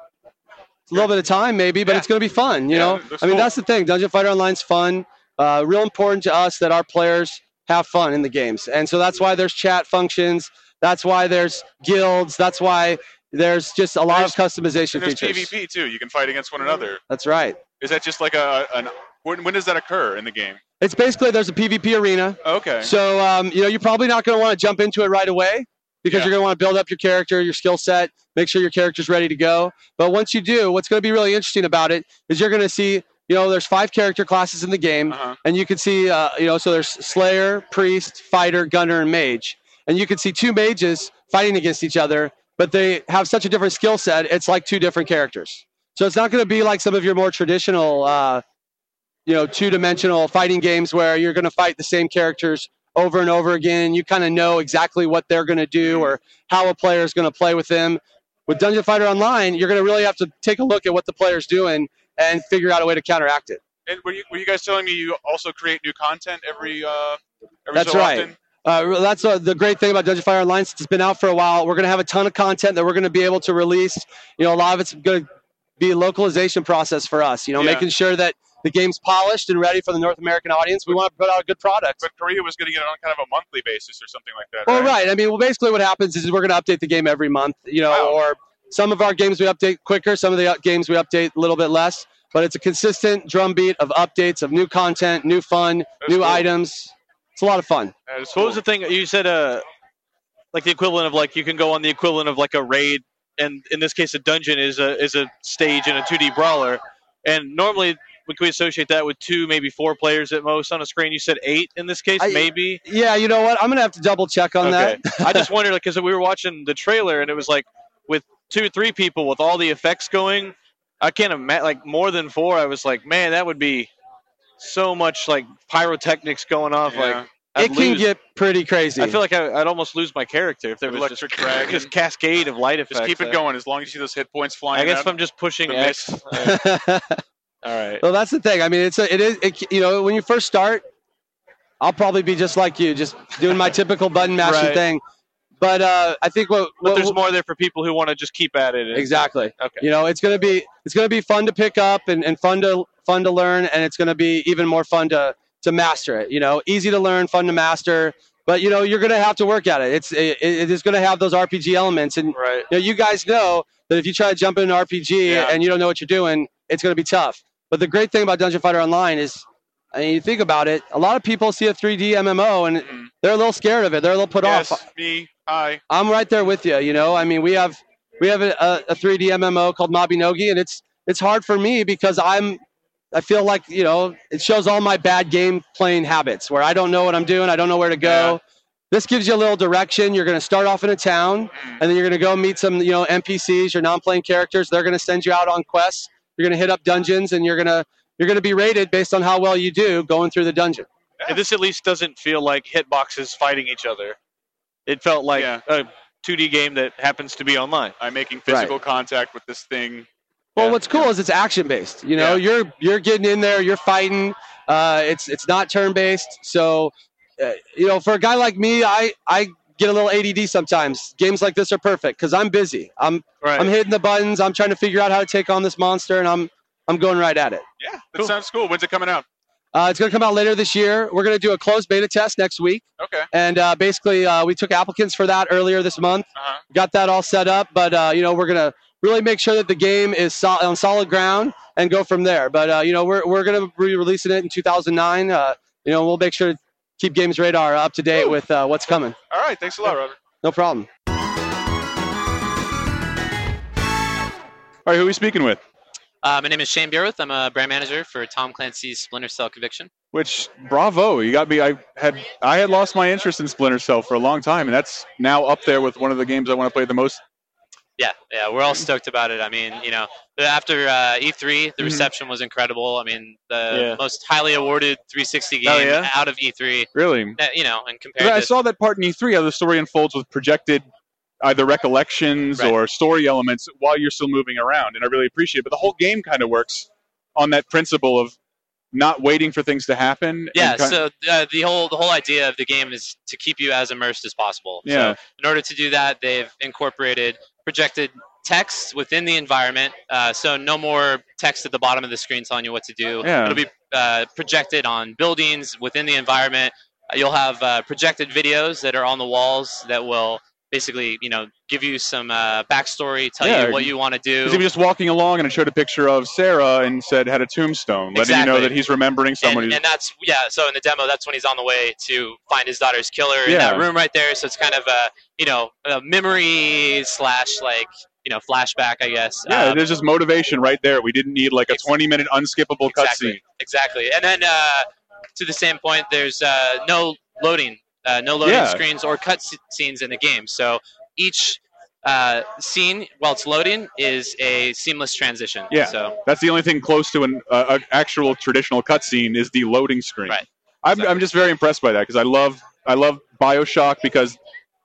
it's a little bit of time maybe, but Yeah. it's going to be fun. You Yeah, know, it looks I mean, cool. that's the thing. Dungeon Fighter Online's fun. Uh, real important to us that our players have fun in the games, and so that's why there's chat functions. That's why there's guilds. That's why there's just a lot There's- of customization And there's features. PvP too. You can fight against one another. That's right. Is that just like a an? When, when does that occur in the game? It's basically there's a PvP arena. Okay. So um, you know, you're probably not going to want to jump into it right away because Yeah. you're going to want to build up your character, your skill set, make sure your character's ready to go. But once you do, what's going to be really interesting about it is you're going to see, you know, there's five character classes in the game, Uh-huh. and you can see, uh, you know, so there's Slayer, Priest, Fighter, Gunner, and Mage, and you can see two mages fighting against each other, but they have such a different skill set. It's like two different characters. So it's not going to be like some of your more traditional, uh, you know, two-dimensional fighting games where you're going to fight the same characters over and over again. You kind of know exactly what they're going to do or how a player is going to play with them. With Dungeon Fighter Online, you're going to really have to take a look at what the player's doing and figure out a way to counteract it. And were you, were you guys telling me you also create new content every uh every That's so right. often? Uh, that's uh, the great thing about Dungeon Fighter Online. Since it's been out for a while, we're going to have a ton of content that we're going to be able to release. You know, a lot of it's going to be a localization process for us. You know, Yeah. making sure that the game's polished and ready for the North American audience. We want to put out a good product. But Korea was going to get it on kind of a monthly basis or something like that. Well, right? right. I mean, well, basically what happens is we're going to update the game every month, you know, Wow. or some of our games we update quicker, some of the uh, games we update a little bit less, but it's a consistent drumbeat of updates, of new content, new fun, That's new cool. items. It's a lot of fun. That is So what was cool. the thing you said? Uh, like the equivalent of like you can go on the equivalent of like a raid, and in this case, a dungeon is a is a stage in a two D brawler. And normally, we could associate that with two, maybe four players at most on a screen. You said eight in this case, I- maybe. Yeah, you know what? I'm going to have to double check on Okay. that. I just wondered because we were watching the trailer, and it was like with two or three people with all the effects going. I can't imagine like more than four. I was like, man, that would be so much like pyrotechnics going off. Yeah. Like I'd It can lose- get pretty crazy. I feel like I, I'd almost lose my character if there was Electric just dragon. this cascade of light effects. Just keep it Uh, going as long as you see those hit points flying. I guess out. if I'm just pushing the X. mist. uh, all right. well, that's the thing. I mean, it's a, it is, it, you know, when you first start, I'll probably be just like you, just doing my typical button mashing Right. thing. But uh, I think what, But what there's more there for people who want to just keep at it. and- exactly. Okay. You know, it's gonna be it's gonna be fun to pick up and, and fun to fun to learn, and it's gonna be even more fun to to master it. You know, easy to learn, fun to master. But you know, you're gonna have to work at it. It's it, it is gonna have those R P G elements, and Right. you know, you guys know that if you try to jump in an R P G Yeah. and you don't know what you're doing, it's gonna be tough. But the great thing about Dungeon Fighter Online is, I mean, you think about it, a lot of people see a three D M M O and Mhm. they're a little scared of it. They're a little put yes, off. me, hi. I'm right there with you. You know, I mean, we have we have a, a, a three D M M O called Mabinogi, and it's it's hard for me because I'm I feel like you know it shows all my bad game playing habits where I don't know what I'm doing, I don't know where to go. Yeah. This gives you a little direction. You're going to start off in a town, Mhm. and then you're going to go meet some you know N P Cs, your non-playing characters. They're going to send you out on quests. You're going to hit up dungeons, and you're going to you're going to be rated based on how well you do going through the dungeon. And this at least doesn't feel like hitboxes fighting each other. It felt like Yeah. a two D game that happens to be online. I'm making physical contact with this thing. Well, Yeah. what's cool is it's action based. You know, Yeah. you're you're getting in there, you're fighting. Uh, it's it's not turn based. So, uh, you know, for a guy like me, I I get a little A D D sometimes. Games like this are perfect because I'm busy. I'm Right. I'm hitting the buttons. I'm trying to figure out how to take on this monster, and I'm I'm going right at it. Yeah, that Cool. sounds cool. When's it coming out? Uh, it's going to come out later this year. We're going to do a closed beta test next week, Okay. and uh, basically uh, we took applicants for that earlier this month. Uh-huh. Got that all set up, but uh, you know we're gonna really make sure that the game is sol- on solid ground and go from there. But uh, you know we're we're gonna be releasing it in two thousand nine. Uh, you know we'll make sure to keep Games Radar up to date with uh, what's coming. All right. Thanks a lot, Robert. No problem. All right. Who are we speaking with? Uh, my name is Shane Beerwith. I'm a brand manager for Tom Clancy's Splinter Cell Conviction. Which, bravo, you got me. I had I had lost my interest in Splinter Cell for a long time, and that's now up there with one of the games I want to play the most. Yeah, yeah, we're all stoked about it. I mean, you know, after uh, E three, the Mhm. reception was incredible. I mean, the Yeah. most highly awarded three sixty game Oh, yeah? out of E three. Really, uh, You know, and 'Cause compared I to saw that part in E three how the story unfolds with projected either recollections Right. or story elements while you're still moving around, and I really appreciate it. But the whole game kind of works on that principle of not waiting for things to happen. Yeah, and kind- so uh, the whole the whole idea of the game is to keep you as immersed as possible. Yeah. So in order to do that, they've incorporated projected text within the environment. Uh, so no more text at the bottom of the screen telling you what to do. Yeah. It'll be uh, projected on buildings within the environment. Uh, You'll have uh, projected videos that are on the walls that will basically, you know, give you some uh, backstory, tell Yeah, you what you want to do. Because he was just walking along and it showed a picture of Sarah and said had a tombstone, letting you know Exactly. that he's remembering someone. And, who's, and that's yeah. So in the demo, that's when he's on the way to find his daughter's killer in Yeah. that room right there. So it's kind of a you know a memory slash like you know flashback, I guess. yeah, Um, there's just motivation right there. We didn't need like a Ex- twenty minute unskippable exactly, cutscene. exactly. And then uh, to the same point, there's uh, no loading, uh, no loading Yeah. screens or cut s- scenes in the game. So each uh, scene while it's loading is a seamless transition. Yeah. So That's the only thing close to an uh, a actual traditional cutscene is the loading screen. Right. I'm, I'm just very impressed by that because I love I love Bioshock because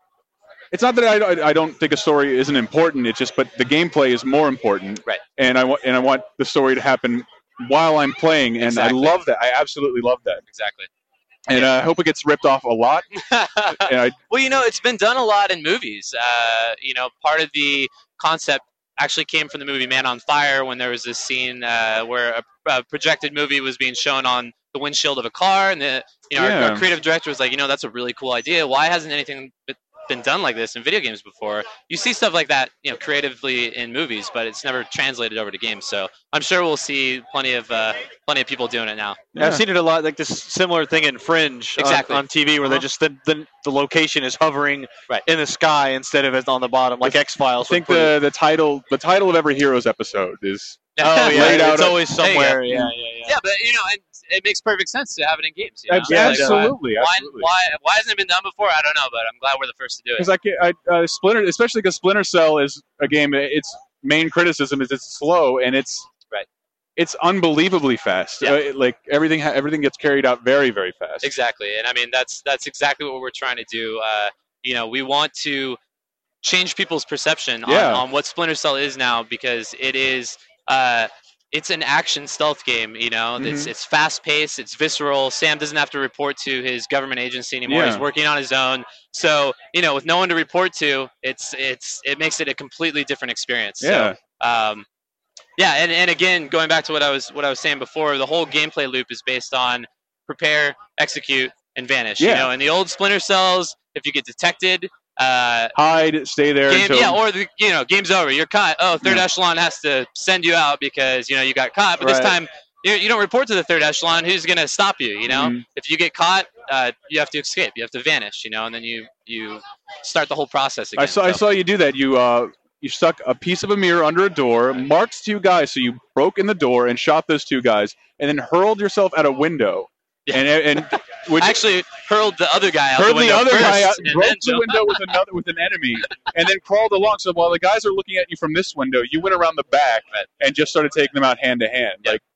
it's not that I, I don't think a story isn't important. It's just but the gameplay is more important. Right. And I want and I want the story to happen while I'm playing, and Exactly. I love that. I absolutely love that, exactly. and uh, I hope it gets ripped off a lot. And I, Well, you know, it's been done a lot in movies. Uh, you know, part of the concept actually came from the movie Man on Fire when there was this scene uh, where a, a projected movie was being shown on the windshield of a car, and the you know our, Yeah. our creative director was like, you know, that's a really cool idea. Why hasn't anything be- been done like this in video games before? You see stuff like that, you know, creatively in movies, but it's never translated over to games. So I'm sure we'll see plenty of uh, plenty of people doing it now. Yeah, I've seen it a lot, like this similar thing in Fringe on- Exactly. on, T V, where they Uh-huh. just the, the the location is hovering Right. in the sky instead of it's on the bottom, like X I Files. think the the title the title of every Heroes episode is oh yeah, laid out it's a- always There you go. somewhere. Yeah, yeah, yeah. Yeah, but you know, it, it makes perfect sense to have it in games. You know? Abs- Yeah, Like, absolutely, why, absolutely. why why hasn't it been done before? I don't know, but I'm glad we're the first to do it. Because I, ca- I uh, Splinter, especially because Splinter Cell is a game. Its main criticism is it's slow and it's Right. It's unbelievably fast. Yeah. Uh, it- like everything, ha- everything gets carried out very, very fast. Exactly, and I mean that's that's exactly what we're trying to do. Uh, you know, we want to change people's perception on, Yeah. on what Splinter Cell is now because it is uh, it's an action stealth game. You know, it's Mhm. it's fast paced, it's visceral. Sam doesn't have to report to his government agency anymore. Yeah. He's working on his own. So you know, with no one to report to, it's it's it makes it a completely different experience. Yeah. So, um, yeah, and, and again, going back to what I was what I was saying before, the whole gameplay loop is based on prepare, execute, and vanish. You Yeah. know, in the old Splinter Cells, if you get detected, uh, Hide, stay there game, until yeah, or the you know, game's over. You're caught. Oh, third Yeah. echelon has to send you out because you know you got caught. But this Right. time, you, you don't report to the third echelon. Who's gonna stop you? You know, Mhm. if you get caught, uh, you have to escape. You have to vanish. You know, and then you you start the whole process again. I saw I So- saw you do that. You uh you stuck a piece of a mirror under a door, marked two guys, so you broke in the door and shot those two guys, and then hurled yourself out a window. Yeah. And and which Actually, hurled the other guy out hurled the the window other first, guy out, and broke then the jumped window with another with an enemy, and then crawled along. So while the guys are looking at you from this window, you went around the back Right. and just started taking them out hand to hand. Yeah. Like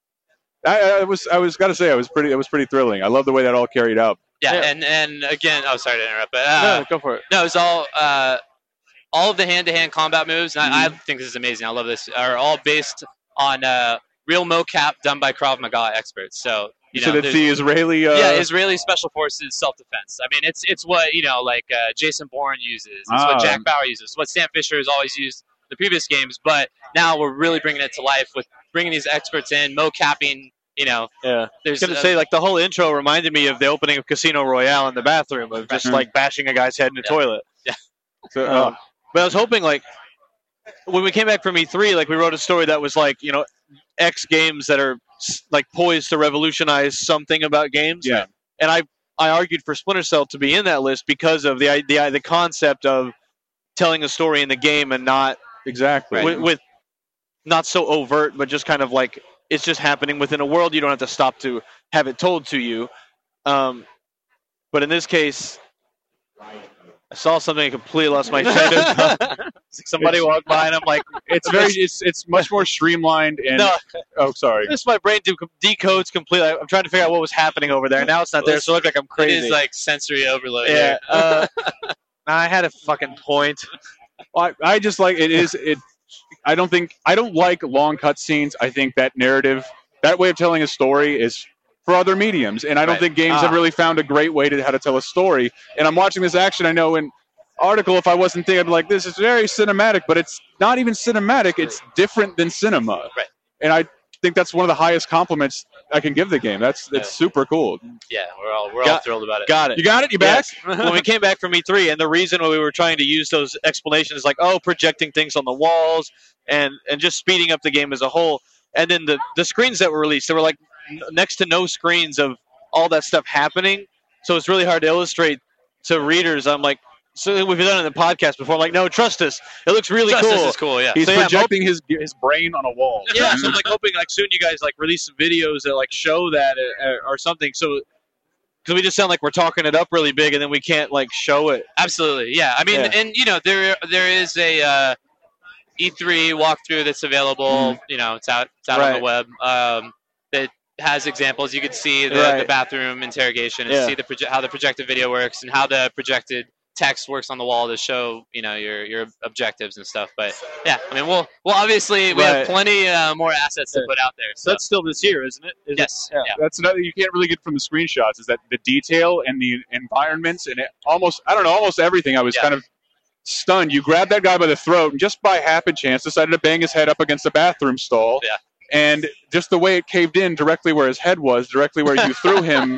I, I was I was gotta say I was pretty it was pretty thrilling. I love the way that all carried out. Yeah, Yeah. and and again, oh, sorry to interrupt, but uh, no, go for it. no, it's all uh, all of the hand-to-hand combat moves. And I, I Mm-hmm. think this is amazing. I love this. Are all based on uh, real mocap done by Krav Maga experts. So you so know, that's there's- the Israeli. Uh, yeah, Israeli Special Forces self-defense. I mean, it's it's what you know, like uh, Jason Bourne uses. It's Ah. what Jack Bauer uses. It's what Sam Fisher has always used in the previous games. But now we're really bringing it to life with bringing these experts in, mocapping. You know, Yeah. I there's was gonna uh, say, like, the whole intro reminded me of the opening of Casino Royale in the bathroom of just Mhm. like bashing a guy's head in the Yeah. toilet. so, uh, Um, but I was hoping, like, when we came back from E three, like, we wrote a story that was like, you know, X games that are s- like poised to revolutionize something about games. yeah. And I I argued for Splinter Cell to be in that list because of the i- the i- the concept of telling a story in the game and not Exactly. with, with not so overt, but just kind of like it's just happening within a world. You don't have to stop to have it told to you. Um, but in this case, I saw something and completely lost my train of thought. Somebody It's- walked by and I'm like, It's very it's it's much more streamlined and no, oh sorry. this my brain de- decodes completely. I'm trying to figure out what was happening over there. Now it's not there, so it looked like I'm it crazy. is like sensory overload. yeah. here. Uh, I had a fucking point. I, I just like it is it I don't think I don't like long cutscenes. I think that narrative that way of telling a story is for other mediums. And I don't Right. think games Ah. have really found a great way to how to tell a story. And I'm watching this action. I know in article, if I wasn't thinking, I'd be like, this is very cinematic, but it's not even cinematic. It's different than cinema. Right. And I think that's one of the highest compliments I can give the game. That's it's Yeah. super cool. Yeah, we're all we're all Got- thrilled about it. Got it. You got it? You back? Yes. When we came back from E three, and the reason why we were trying to use those explanations, like oh, projecting things on the walls, and and just speeding up the game as a whole, and then the the screens that were released, there were like n- next to no screens of all that stuff happening, so it's really hard to illustrate to readers. I'm like, so we've done it in the podcast before. I'm like, no, trust us, it looks really Justice cool. is cool. Yeah. He's So, yeah, I'm projecting his his brain on a wall. Yeah, so I'm like hoping like soon you guys like release some videos that like show that uh, or something. So because we just sound like we're talking it up really big and then we can't like show it. Absolutely, yeah. I mean, Yeah. and you know, there there is a uh, E three walkthrough that's available. You know, it's out it's out on the Right. web. Um, that has examples. You could see the, Right. the bathroom interrogation and Yeah. see the proje- how the projected video works and how the projected text works on the wall to show you know your your objectives and stuff. But yeah, I mean, we'll well obviously we Right. have plenty uh, more assets to Yeah. put out there. So So that's still this year, isn't it? Is yes, it? Yeah. yeah. That's another you can't really get from the screenshots is that the detail and the environments and it almost I don't know almost everything. I was Yeah. kind of stunned. You grabbed that guy by the throat and just by happen chance decided to bang his head up against the bathroom stall. Yeah. And just the way it caved in directly where his head was, directly where you threw him.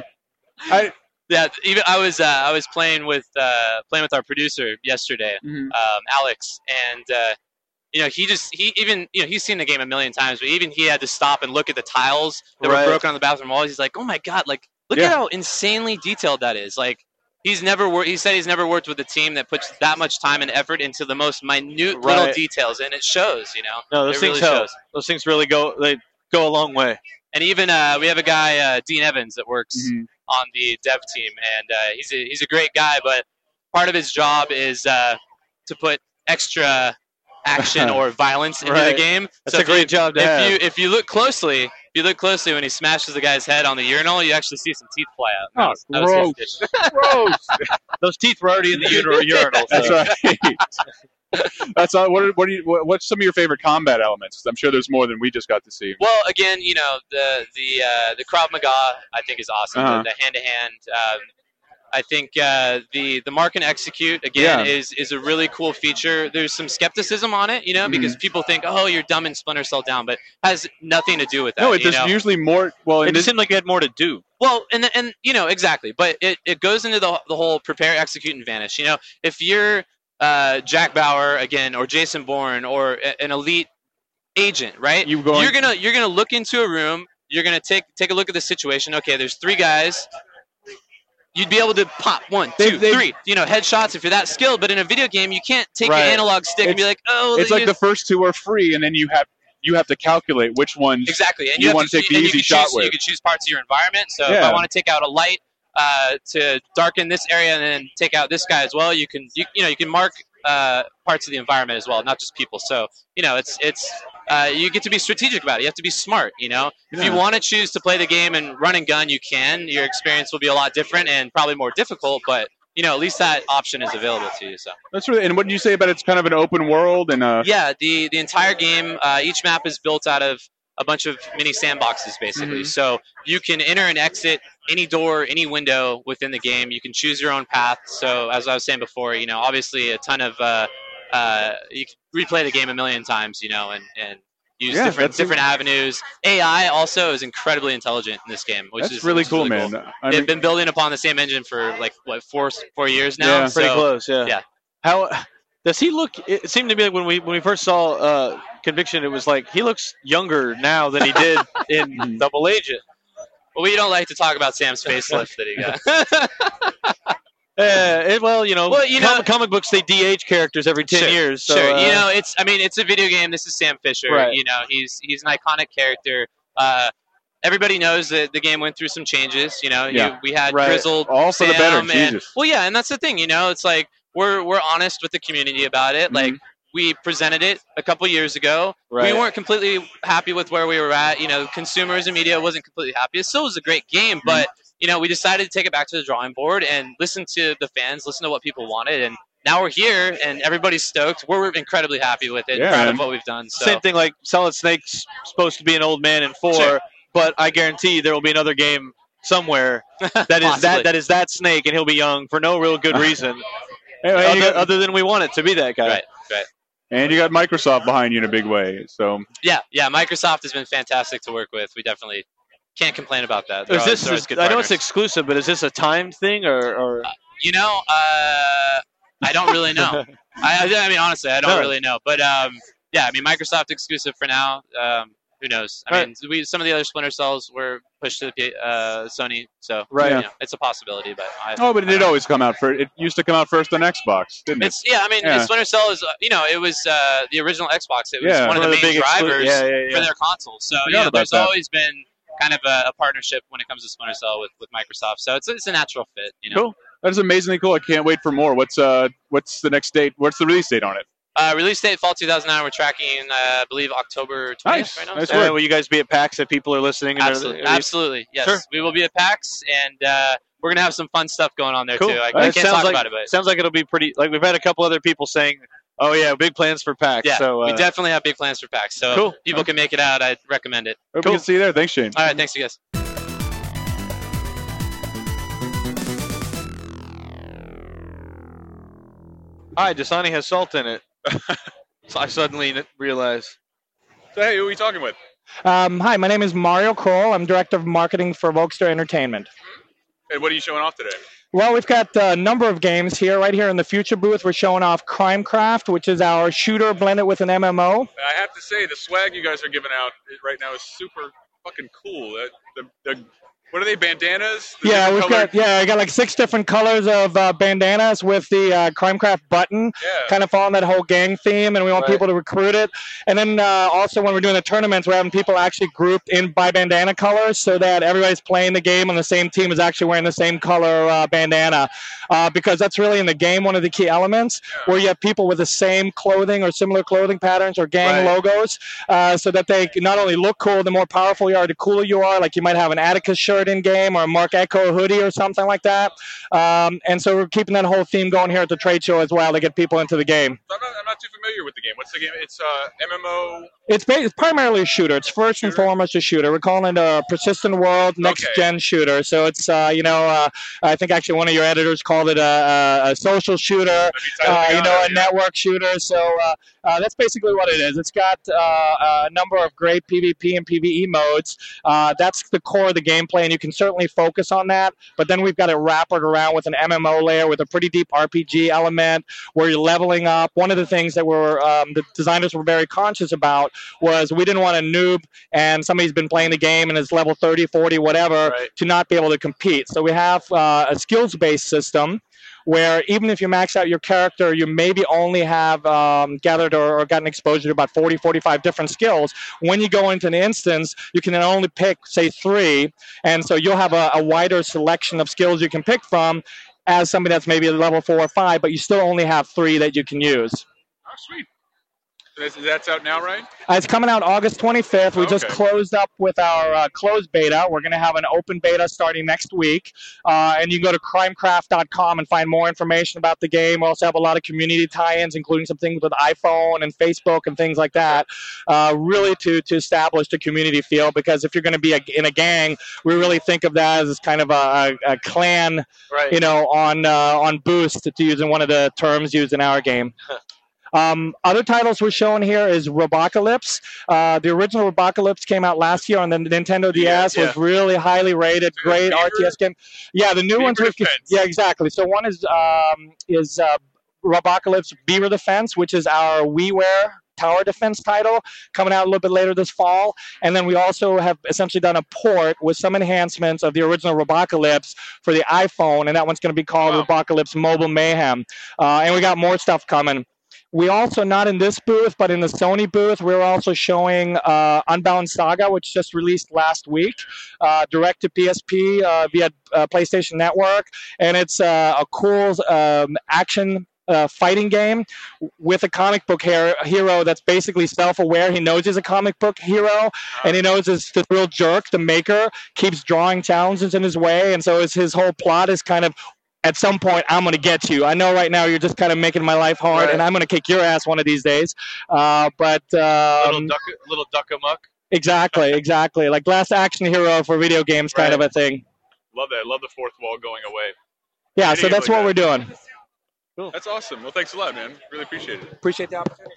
I Yeah, even I was uh, I was playing with uh, playing with our producer yesterday, Mhm. um, Alex, and uh, you know he just he even you know he's seen the game a million times, but even he had to stop and look at the tiles that Right. were broken on the bathroom wall. He's like, oh my god, like look Yeah. at how insanely detailed that is. Like he's never wor- he said he's never worked with a team that puts that much time and effort into the most minute little Right. details, and it shows. You know, No, those It things really help. shows. Those things really go. They go a long way. and even uh, we have a guy uh, Dean Evans that works. Mhm. on the dev team, and uh, he's a, he's a great guy. But part of his job is uh, to put extra action or violence into the Right. game. That's so a if great you, job to if have. you if you look closely, if you look closely when he smashes the guy's head on the urinal, you actually see some teeth fly out. That Oh, was- that was gross. good. Gross. Those teeth were already in the urinal. urinal That's so. right. That's all. What are, what, do you, what what's some of your favorite combat elements? 'Cause I'm sure there's more than we just got to see. Well, again, you know the the uh, the Krav Maga I think is awesome. Uh-huh. The hand to hand. I think uh, the the mark and execute again Yeah. is is a really cool feature. There's some skepticism on it, you know, Mhm. because people think, oh, you're dumb and Splinter Cell down, but has nothing to do with that. No, it, you there's know? usually more. Well, It in just this, seemed like it had more to do. Well, and and you know exactly, but it, it goes into the the whole prepare, execute, and vanish. You know, if you're uh, Jack Bauer again, or Jason Bourne, or a- an elite agent, right? You going- you're gonna you're gonna look into a room. You're gonna take take a look at the situation. Okay, there's three guys. You'd be able to pop one, They- two, they- three. You know, headshots if you're that skilled. But in a video game, you can't take Right. an analog stick and be like, oh, it's the- like the first two are free, and then you have you have to calculate which ones. Exactly, and you you, have wanna to, take the and you easy can shot choose, with. You can choose parts of your environment. So if Yeah. I want to take out a light uh, to darken this area, and then take out this guy as well, you can you, you know you can mark uh, parts of the environment as well, not just people. So you know it's it's uh, you get to be strategic about it. You have to be smart. You know, if you Yeah. want to choose to play the game and run and gun, you can. Your experience will be a lot different and probably more difficult, but you know at least that option is available to you. So. That's really. And what did you say about it's kind of an open world and uh? Yeah, the the entire game, uh, each map is built out of a bunch of mini sandboxes, basically. Mhm. So you can enter and exit any door, any window within the game. You can choose your own path. So as I was saying before, you know, obviously a ton of uh, uh, you can replay the game a million times, you know, and and use Yeah, different that's- different avenues. A I also is incredibly intelligent in this game, which That's is really which is cool, really man. I They've mean, been building upon the same engine for like what four four years now. Yeah. Pretty so, close, yeah. yeah. How does he look? It seemed to me like when we when we first saw uh, Conviction, it was like he looks younger now than he did in Double Agent. Well, we don't like to talk about Sam's facelift that he got. Uh, it, well, you know, Well, you com- know- comic books they de age characters every ten Sure, years. So, sure, uh, you know, it's. I mean, it's a video game. This is Sam Fisher. Right. You know, he's he's an iconic character. Uh, everybody knows that the game went through some changes. You know, Yeah. you, we had Right. grizzled all for the better. Sam and- Jesus. well, yeah, and that's the thing. You know, it's like we're we're honest with the community about it. Like we presented it a couple years ago. Right. We weren't completely happy with where we were at. You know, consumers and media wasn't completely happy. It still was a great game, but you know, we decided to take it back to the drawing board and listen to the fans, listen to what people wanted, and now we're here and everybody's stoked. We're incredibly happy with it, Yeah, proud man. of what we've done. So Same thing like Solid Snake's supposed to be an old man in four. Sure. but I guarantee there will be another game somewhere that is Possibly. that that is that Snake, and he'll be young for no real good reason, Anyway, you other, got- other than we want it to be that guy. Right, right. and you got Microsoft behind you in a big way. So Yeah, yeah. Microsoft has been fantastic to work with. We definitely can't complain about that. They're Is always- this? they're always good I know it's partners. exclusive, but is this a timed thing or? or... You know, uh, I don't really know. I, I mean, honestly, I don't No. really know. But um, yeah, I mean, Microsoft exclusive for now. Um, who knows? I Right. mean, we some of the other Splinter Cells were pushed to the uh, Sony, so Right. you know, it's a possibility. But I, oh, but it I did don't- always come out first. It used to come out first on Xbox, didn't it? It's yeah. I mean, Yeah. Splinter Cell is uh, you know it was uh, the original Xbox. It was Yeah. one of the One of the main big exclu- drivers yeah, yeah, yeah. for their console. So Forgot you know, about there's that. always been kind of a, a partnership when it comes to Splinter Cell with, with Microsoft. So it's it's a natural fit. You know. Cool. That is amazingly cool. I can't wait for more. What's uh what's the next date? What's the release date on it? Uh, release date fall two thousand nine. We're tracking, uh, I believe, October twentieth Nice. right now. Nice So- work. Uh, will you guys be at PAX if people are listening? and they're- Absolutely, are you- absolutely, yes. Sure. We will be at PAX, and uh, we're gonna have some fun stuff going on there Cool. too. I, It I can't sounds talk like, about it, but sounds like it'll be pretty. Like we've had a couple other people saying, "Oh yeah, big plans for PAX." yeah, so uh, we definitely have big plans for PAX. So Cool. if people can make it out, I'd recommend it. Hope Cool. we can see you there. Thanks, Shane. All right, thanks, you guys. Hi, Dasani has salt in it. So I suddenly n- realized. So hey, who are we talking with? Um, hi, my name is Mario Kroll. I'm Director of Marketing for Volkstar Entertainment. And what are you showing off today? Well, we've got a number of games here. Right here in the Future booth, we're showing off Crimecraft, which is our shooter blended with an M M O. I have to say, the swag you guys are giving out right now is super fucking cool. The, the, the, what are they, bandanas? The Yeah, different we've colored- got yeah, I got like six different colors of uh, bandanas with the uh, Crimecraft button, Yeah. kind of following that whole gang theme, and we want Right. people to recruit it. And then uh, also when we're doing the tournaments, we're having people actually grouped in by bandana colors, so that everybody's playing the game on the same team is actually wearing the same color uh, bandana, uh, because that's really in the game one of the key elements, where you have people with the same clothing or similar clothing patterns or gang Right. logos, uh, so that they not only look cool, the more powerful you are, the cooler you are. Like you might have an Atticus shirt in game or a Mark Echo hoodie or something like that. Um, and so we're keeping that whole theme going here at the trade show as well to get people into the game. I'm not, I'm not too familiar with the game. What's the game? It's uh, M M O. It's, ba- it's primarily a shooter. It's first and foremost a shooter. We're calling it a persistent world, next gen shooter. So it's, uh, you know, uh, I think actually one of your editors called it a, a, a social shooter, uh, you know, a network shooter. So uh, uh, that's basically what it is. It's got uh, a number of great PvP and PvE modes. Uh, that's the core of the gameplay, and you can certainly focus on that. But then we've got it wrapped around with an M M O layer with a pretty deep R P G element where you're leveling up. One of the things that we're, um, the designers were very conscious about was we didn't want a noob and somebody's been playing the game and is level thirty, forty, whatever, Right. to not be able to compete. So we have uh, a skills-based system where even if you max out your character, you maybe only have um, gathered or, or gotten exposure to about forty, forty-five different skills. When you go into an instance, you can then only pick, say, three, and so you'll have a, a wider selection of skills you can pick from as somebody that's maybe at level four or five, but you still only have three that you can use. Oh, sweet. That's, that's out now, right? Uh, it's coming out August twenty-fifth. We just Okay. closed up with our uh, closed beta. We're going to have an open beta starting next week. Uh, and you can go to crimecraft dot com and find more information about the game. We also have a lot of community tie-ins, including some things with iPhone and Facebook and things like that, uh, really to, to establish the community feel. Because if you're going to be a, in a gang, we really think of that as kind of a, a, a clan, Right. you know, on, uh, on Boost, to use in one of the terms used in our game. Um, other titles we're showing here is Robocalypse. Uh, the original Robocalypse came out last year on the Nintendo D S. Yeah, Was really highly rated, great Beaver? R T S game. Yeah, the new ones Beaver are Defense. yeah, exactly. So one is um, is uh, Robocalypse Beaver Defense, which is our WiiWare tower defense title, coming out a little bit later this fall. And then we also have essentially done a port with some enhancements of the original Robocalypse for the iPhone, and that one's going to be called Wow. Robocalypse Mobile Mayhem. Uh, and we got more stuff coming. We also, not in this booth, but in the Sony booth, we're also showing uh, Unbound Saga, which just released last week, uh, direct to P S P uh, via uh, PlayStation Network. And it's uh, a cool um, action uh, fighting game with a comic book her- hero that's basically self-aware. He knows he's a comic book hero, and he knows it's the real jerk, the maker, keeps drawing challenges in his way. And so it's, his whole plot is kind of, at some point, I'm going to get you. I know right now you're just kind of making my life hard, Right. and I'm going to kick your ass one of these days. Uh, but Little um, duck, little duck amuck. Exactly, exactly. Like last action hero for video games, kind Right. of a thing. Love that. Love the fourth wall going away. Yeah, Any so game that's like what that. we're doing. Cool. That's awesome. Well, thanks a lot, man. Really appreciate it. Appreciate the opportunity.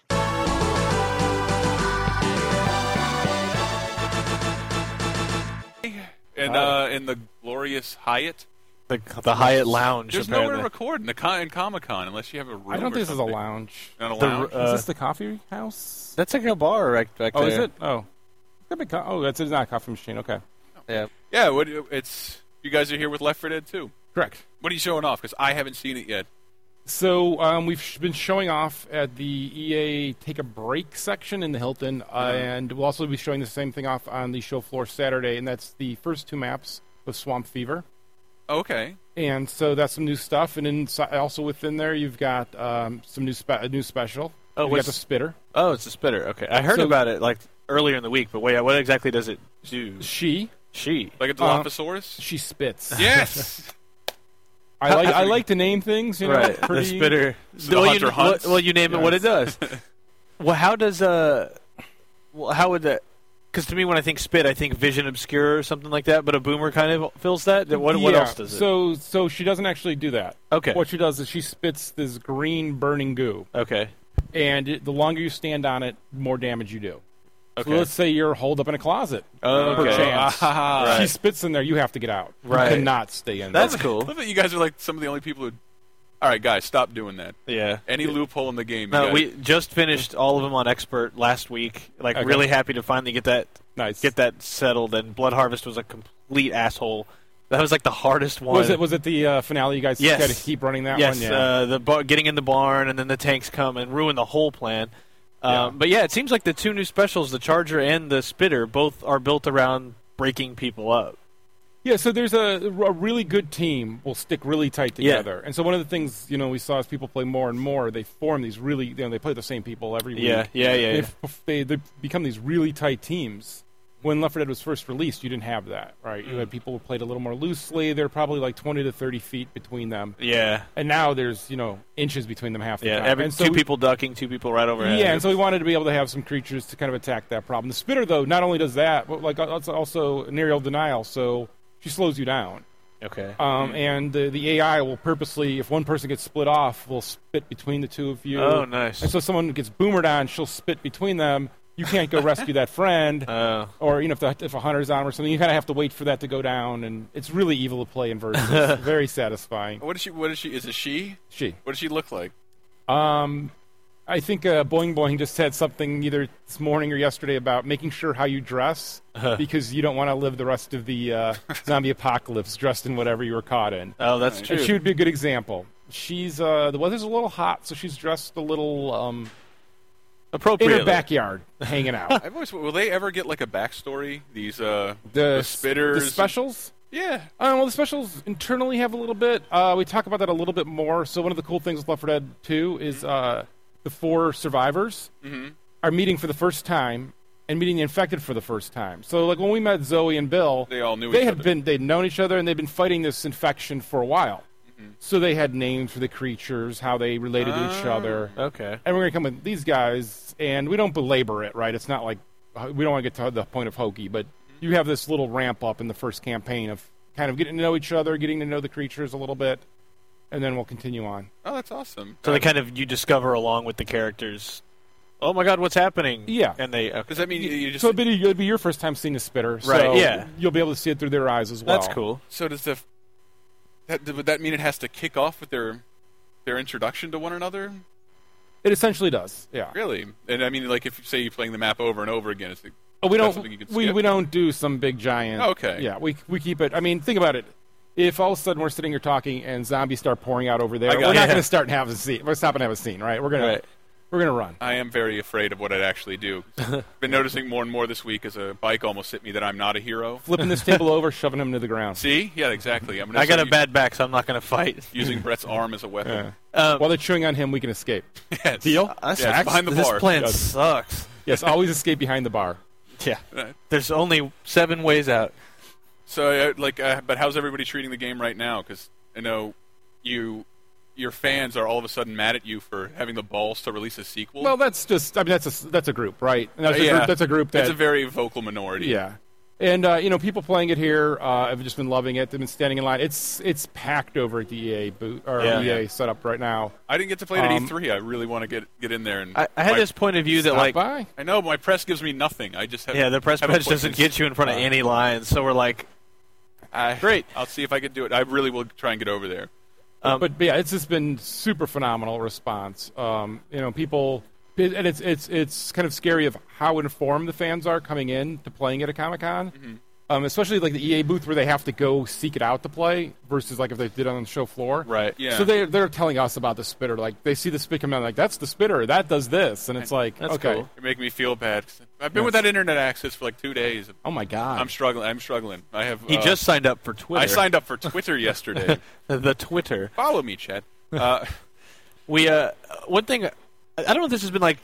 And uh, in the glorious Hyatt. The, the Hyatt Lounge. There's apparently. nowhere to record in the con- in Comic Con unless you have a room. I don't or think this is a something. lounge. Not a The- lounge. uh, is this the coffee house? That's like a bar right back Oh, there. is it? Oh. Could be co- oh, that's it's not a coffee machine. Okay. Yeah. Yeah. What? It's you guys are here with Left four Dead two. Correct. What are you showing off? Because I haven't seen it yet. So um, we've sh- been showing off at the E A Take a Break section in the Hilton, uh, and we'll also be showing the same thing off on the show floor Saturday, and that's the first two maps of Swamp Fever. Okay. And so that's some new stuff, and then so- also within there you've got um, some new spe- a new special. Oh, you got what's- the Spitter. Oh, it's a spitter. Okay, I heard So- about it like earlier in the week, but wait, what exactly does it do? She She. Like a Uh, Dilophosaurus. she spits. Yes. I like I like to name things, you know, Right, pretty the spitter. So the well, hunter you, hunts? well, you name it what it does. Well, how does uh, well, how would that? Because to me, when I think spit, I think Vision Obscure or something like that. But a boomer kind of fills that. What what Yeah, else does it? So so she doesn't actually do that. Okay. What she does is she spits this green burning goo, Okay. and it, the longer you stand on it, the more damage you do. Okay. So let's say you're holed up in a closet. Oh, okay. Perchance. Ah, Right. She spits in there. You have to get out. Right. You cannot stay in That's there. cool. I love that you guys are like some of the only people who. All right, guys, stop doing that. Yeah. Any loophole in the game. you No, guys- we just finished all of them on Expert last week. Like, Okay. really happy to finally get that Nice. get that settled. And Blood Harvest was a complete asshole. That was like the hardest one. Was it was it the uh, finale? You guys Yes. got to keep running that yes, one. Yeah. uh, the bar- getting in the barn and then the tanks come and ruin the whole plan. Um, Yeah. But yeah, it seems like the two new specials, the Charger and the Spitter, both are built around breaking people up. Yeah, so there's a, a really good team will stick really tight Yeah. together. And so one of the things, you know, we saw as people play more and more, they form these really, you know, they play the same people every week. Yeah, yeah, yeah, They, yeah. f- they, they become these really tight teams. When Left four Dead was first released, you didn't have that, right? You had people who played a little more loosely. They're probably like twenty to thirty feet between them. Yeah, And now there's, you know, inches between them half the yeah. time. Every, and so two we- people ducking, two people right overhead. Yeah, and so we wanted to be able to have some creatures to kind of attack that problem. The Spitter, though, not only does that, but like it's also an aerial denial, so she slows you down. Okay. Um, and the, the A I will purposely, if one person gets split off, will spit between the two of you. Oh, nice. And so someone gets boomered on, she'll spit between them. You can't go rescue that friend, Oh. or you know, if, the, if a hunter's on or something, you kind of have to wait for that to go down. And it's really evil to play in versus. Very satisfying. What is she? What is she? Is it she? She. What does she look like? Um, I think uh, Boing Boing just said something either this morning or yesterday about making sure how you dress because you don't want to live the rest of the uh, zombie apocalypse dressed in whatever you were caught in. Oh, that's And true. she would be a good example. She's uh, the weather's a little hot, so she's dressed a little um, in Appropriately. her backyard, hanging out. I've always. Will they ever get like a backstory? These uh, The, the spitters, the specials. Yeah. Uh, well, the specials internally have a little bit. Uh, we talk about that a little bit more. So one of the cool things with Left four Dead two is uh, the four survivors Mhm. are meeting for the first time and meeting the infected for the first time. So like when we met Zoe and Bill, They all knew they each had other. been they'd known each other and they'd been fighting this infection for a while. Mm-hmm. So they had names for the creatures, how they related to each Ah. other. Okay. And we're going to come with these guys, and we don't belabor it, right? It's not like uh, we don't want to get to the point of hokey, but you have this little ramp up in the first campaign of kind of getting to know each other, getting to know the creatures a little bit, and then we'll continue on. Oh, that's awesome. So they kind of you discover along with the characters. Oh my God, what's happening? Yeah. And they. Okay. Does that mean you, you just? So it'd be, it'd be your first time seeing a spitter, so Right, yeah. you'll be able to see it through their eyes as well. That's cool. So does the? That, would that mean it has to kick off with their, their introduction to one another? It essentially does, yeah. Really? And I mean, like if you say you're playing the map over and over again, it's like, But we that's don't something you could we, skip? we don't do some big giant. Okay. Yeah, we we keep it. I mean, think about it. If all of a sudden we're sitting here talking and zombies start pouring out over I there, got we're it. not Yeah. going to start and have a scene. We're stopping to have a scene, right? We're gonna Right. we're gonna run. I am very afraid of what I'd actually do. Been noticing more and more this week as a bike almost hit me that I'm not a hero. Flipping this table over, shoving him to the ground. See? Yeah, exactly. I'm gonna I got a start bad back, so I'm not going to fight. using Brett's arm as a weapon. Um, While they're chewing on him, we can escape. Yes. Deal? That's Yeah, it's behind the this bar. plan Yes. sucks. Yes, always escape behind the bar. Yeah. Right. There's only seven ways out. So, uh, like, uh, but how's everybody treating the game right now? Because I know you your fans are all of a sudden mad at you for having the balls to release a sequel. Well, that's just. I mean, that's a that's a group, right? And that's, Uh, a yeah. group, that's a group that. It's a very vocal minority. Yeah. And uh, you know, people playing it here uh, have just been loving it. They've been standing in line. It's it's packed over at the E A booth or Yeah. E A setup right now. I didn't get to play it at Um, E three. I really want to get get in there. And I, I had my- this point of view that Stop like by. I know, but my press gives me nothing. I just have yeah, the press have badge doesn't appointments. get you in front of any lines, so we're like, I, great. I'll see if I can do it. I really will try and get over there. Um, but, but yeah, it's just been super phenomenal response. Um, you know, people, it, and it's it's it's kind of scary of how informed the fans are coming in to playing at a Comic Con. Mm-hmm. Um, especially like the E A booth where they have to go seek it out to play versus like if they did it on the show floor. Right. Yeah. So they they're telling us about the spitter. Like they see the spit come out, like that's the spitter. That does this, and it's like That's okay. cool. You're making me feel bad. I've been Yes. without internet access for like two days. Oh my god. I'm struggling. I'm struggling. I have. he uh, just signed up for Twitter. I signed up for Twitter yesterday. the Twitter. Follow me, Chet. Uh, We uh, one thing I I don't know if this has been like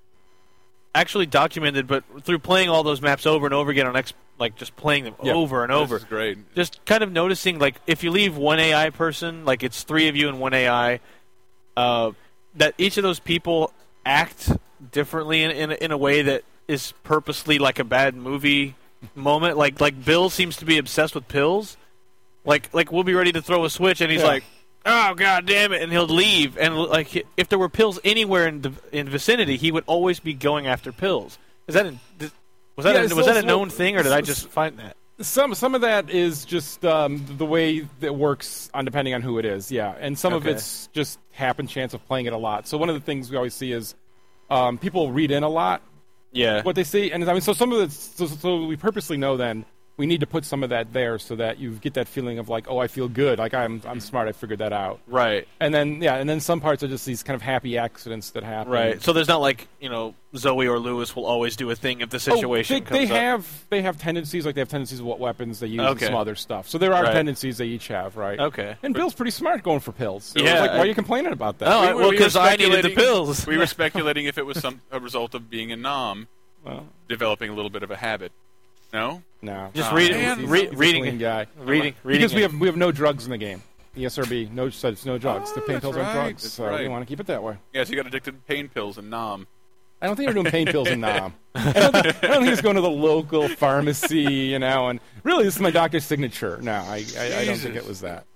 actually documented, but through playing all those maps over and over again on X, like just playing them Yeah. over and over, This is great. just kind of noticing like if you leave one A I person, like it's three of you and one A I, uh, that each of those people act differently in in, in a way that is purposely like a bad movie moment. Like like Bill seems to be obsessed with pills. Like like we'll be ready to throw a switch and he's Yeah. like, oh god damn it, and he'll leave. And like if there were pills anywhere in the in vicinity, he would always be going after pills. Is that in, was that Yeah, a, it's was that a also- known thing, or did I it's- just find that? Some some of that is just um, the way that works on depending on who it is, yeah. And some of Okay. it's just happen chance of playing it a lot. So one of the things we always see is um, people read in a lot Yeah. what they see, and I mean, so some of it. So, so we purposely know then we need to put some of that there so that you get that feeling of like, oh, I feel good, like I'm I'm smart, I figured that out. Right. And then yeah, and then some parts are just these kind of happy accidents that happen. Right. So there's not like, you know, Zoe or Lewis will always do a thing if the situation Oh, they, comes they up. have they have tendencies, like they have tendencies of what weapons they use Okay. and some other stuff. So there are Right. tendencies they each have, right? Okay. And Bill's pretty smart going for pills. So Yeah. it's like, why are you complaining about that? Oh, We I- were- well, we were 'cause I needed the speculating- pills. We were speculating if it was some a result of being a nom, Well, developing a little bit of a habit. No. no, Just Oh, reading, man. He's- re- he's a reading, clean guy. reading, reading. Because we it. have we have no drugs in the game. E S R B, no such no drugs. Oh, the pain that's pills right, aren't drugs, that's so we right. want to keep it that way. Yes, you got addicted to pain pills and nom. I don't think they're doing pain pills in Nam. I don't, think, I don't think he's going to the local pharmacy, you know. And really, this is my doctor's signature. No, I I, I don't think Jesus. it was that.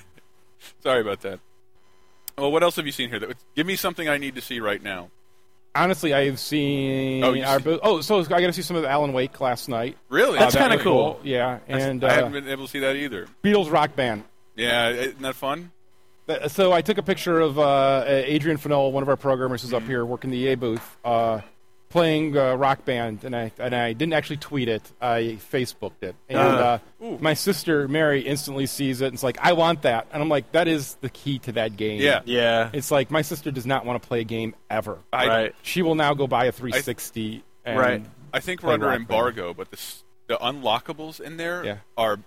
Sorry about that. Well, what else have you seen here? That would, give me something I need to see right now. Honestly, I have seen. Oh, you our, see- oh, so I got to see some of Alan Wake last night. Really? That's Uh, that kinda was cool. Yeah, and I uh, haven't been able to see that either. Beatles Rock Band. Yeah, isn't that fun? Uh, So I took a picture of uh, Adrian Fennell, one of our programmers, who's up Mm-hmm. here working the E A booth, uh, playing uh, Rock Band, and I and I didn't actually tweet it. I Facebooked it, and uh, Ooh. my sister Mary instantly sees it and it's like, "I want that," and I'm like, "That is the key to that game." Yeah. Yeah. It's like my sister does not want to play a game ever. I, Right. She will now go buy a three sixty. and Right. I think we're play under Rock Band. embargo, but the s- the unlockables in there Yeah. are.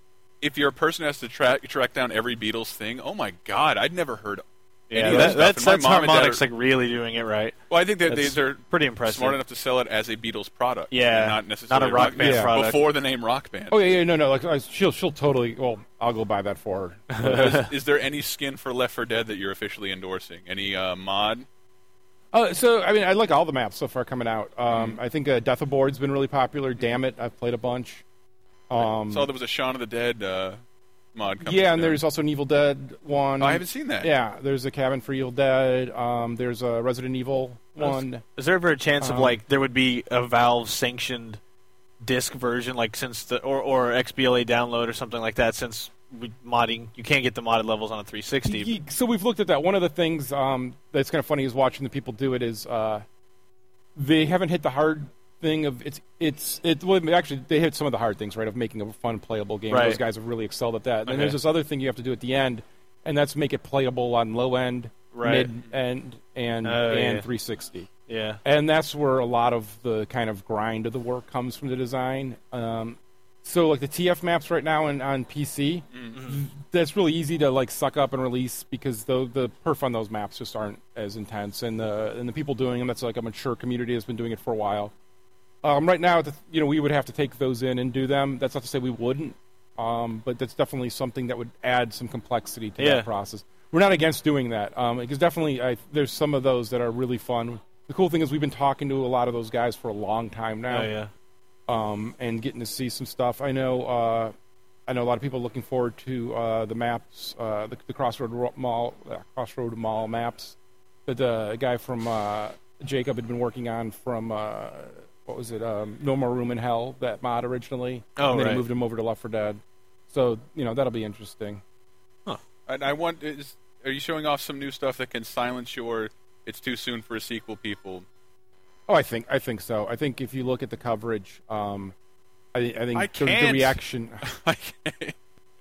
If you're a person who has to track track down every Beatles thing, oh my God, I'd never heard. Yeah, any of that, that stuff. that's And my that's mom and dad harmonics are- like really doing it right. Well, I think that they, That's they're pretty impressive. smart enough to sell it as a Beatles product. Yeah, and not necessarily not a Rock Band Band product. before the name Rock Band. Oh yeah, yeah, no, no. Like I, she'll she'll totally. Well, I'll go buy that for her. is, is there any skin for Left four Dead that you're officially endorsing? Any uh, mod? Uh, so I mean, I like all the maps so far coming out. Um, Mm-hmm. I think uh, Death Aboard's been really popular. Damn it, I've played a bunch. Um, Saw there was a Shaun of the Dead uh, mod coming. yeah, and soon. there's also an Evil Dead one. Oh, I haven't seen that. Yeah, there's a Cabin for Evil Dead. Um, there's a Resident Evil one. Is there ever a chance of Um, like there would be a Valve sanctioned disc version, like since the or or X B L A download or something like that? Since we, modding, you can't get the modded levels on a three sixty. Ye- So we've looked at that. One of the things um, that's kind of funny is watching the people do it is uh, they haven't hit the hard thing of it's it's it. Well, actually, they hit some of the hard things, right? Of making a fun, playable game. Right. Those guys have really excelled at that. And then Okay. there's this other thing you have to do at the end, and that's make it playable on low end, Right. mid end, and Oh, and yeah. three sixty. Yeah. And that's where a lot of the kind of grind of the work comes from the design. Um, so like the T F maps right now in, on P C, Mm-hmm. that's really easy to like suck up and release because the the perf on those maps just aren't as intense, and the and the people doing them, that's like a mature community has been doing it for a while. Um, right now, the, you know, we would have to take those in and do them. That's not to say we wouldn't, um, but that's definitely something that would add some complexity to Yeah. that process. we're not against doing that um, because definitely I, there's some of those that are really fun. The cool thing is we've been talking to a lot of those guys for a long time now. Oh, yeah. Um, and getting to see some stuff. I know uh, I know a lot of people looking forward to uh, the maps, uh, the, the Crossroad Ro- Mall, uh, Crossroad Mall maps that uh, a guy from uh, Jacob had been working on from, uh, what was it, um, No More Room in Hell, that mod originally. Oh, and then right. he moved him over to Left four Dead. So, you know, that'll be interesting. And I want. Is, are you showing off some new stuff that can silence your "it's too soon for a sequel" people? Oh, I think I think so. I think if you look at the coverage, um, I, I think I the, the can't. reaction. I can't.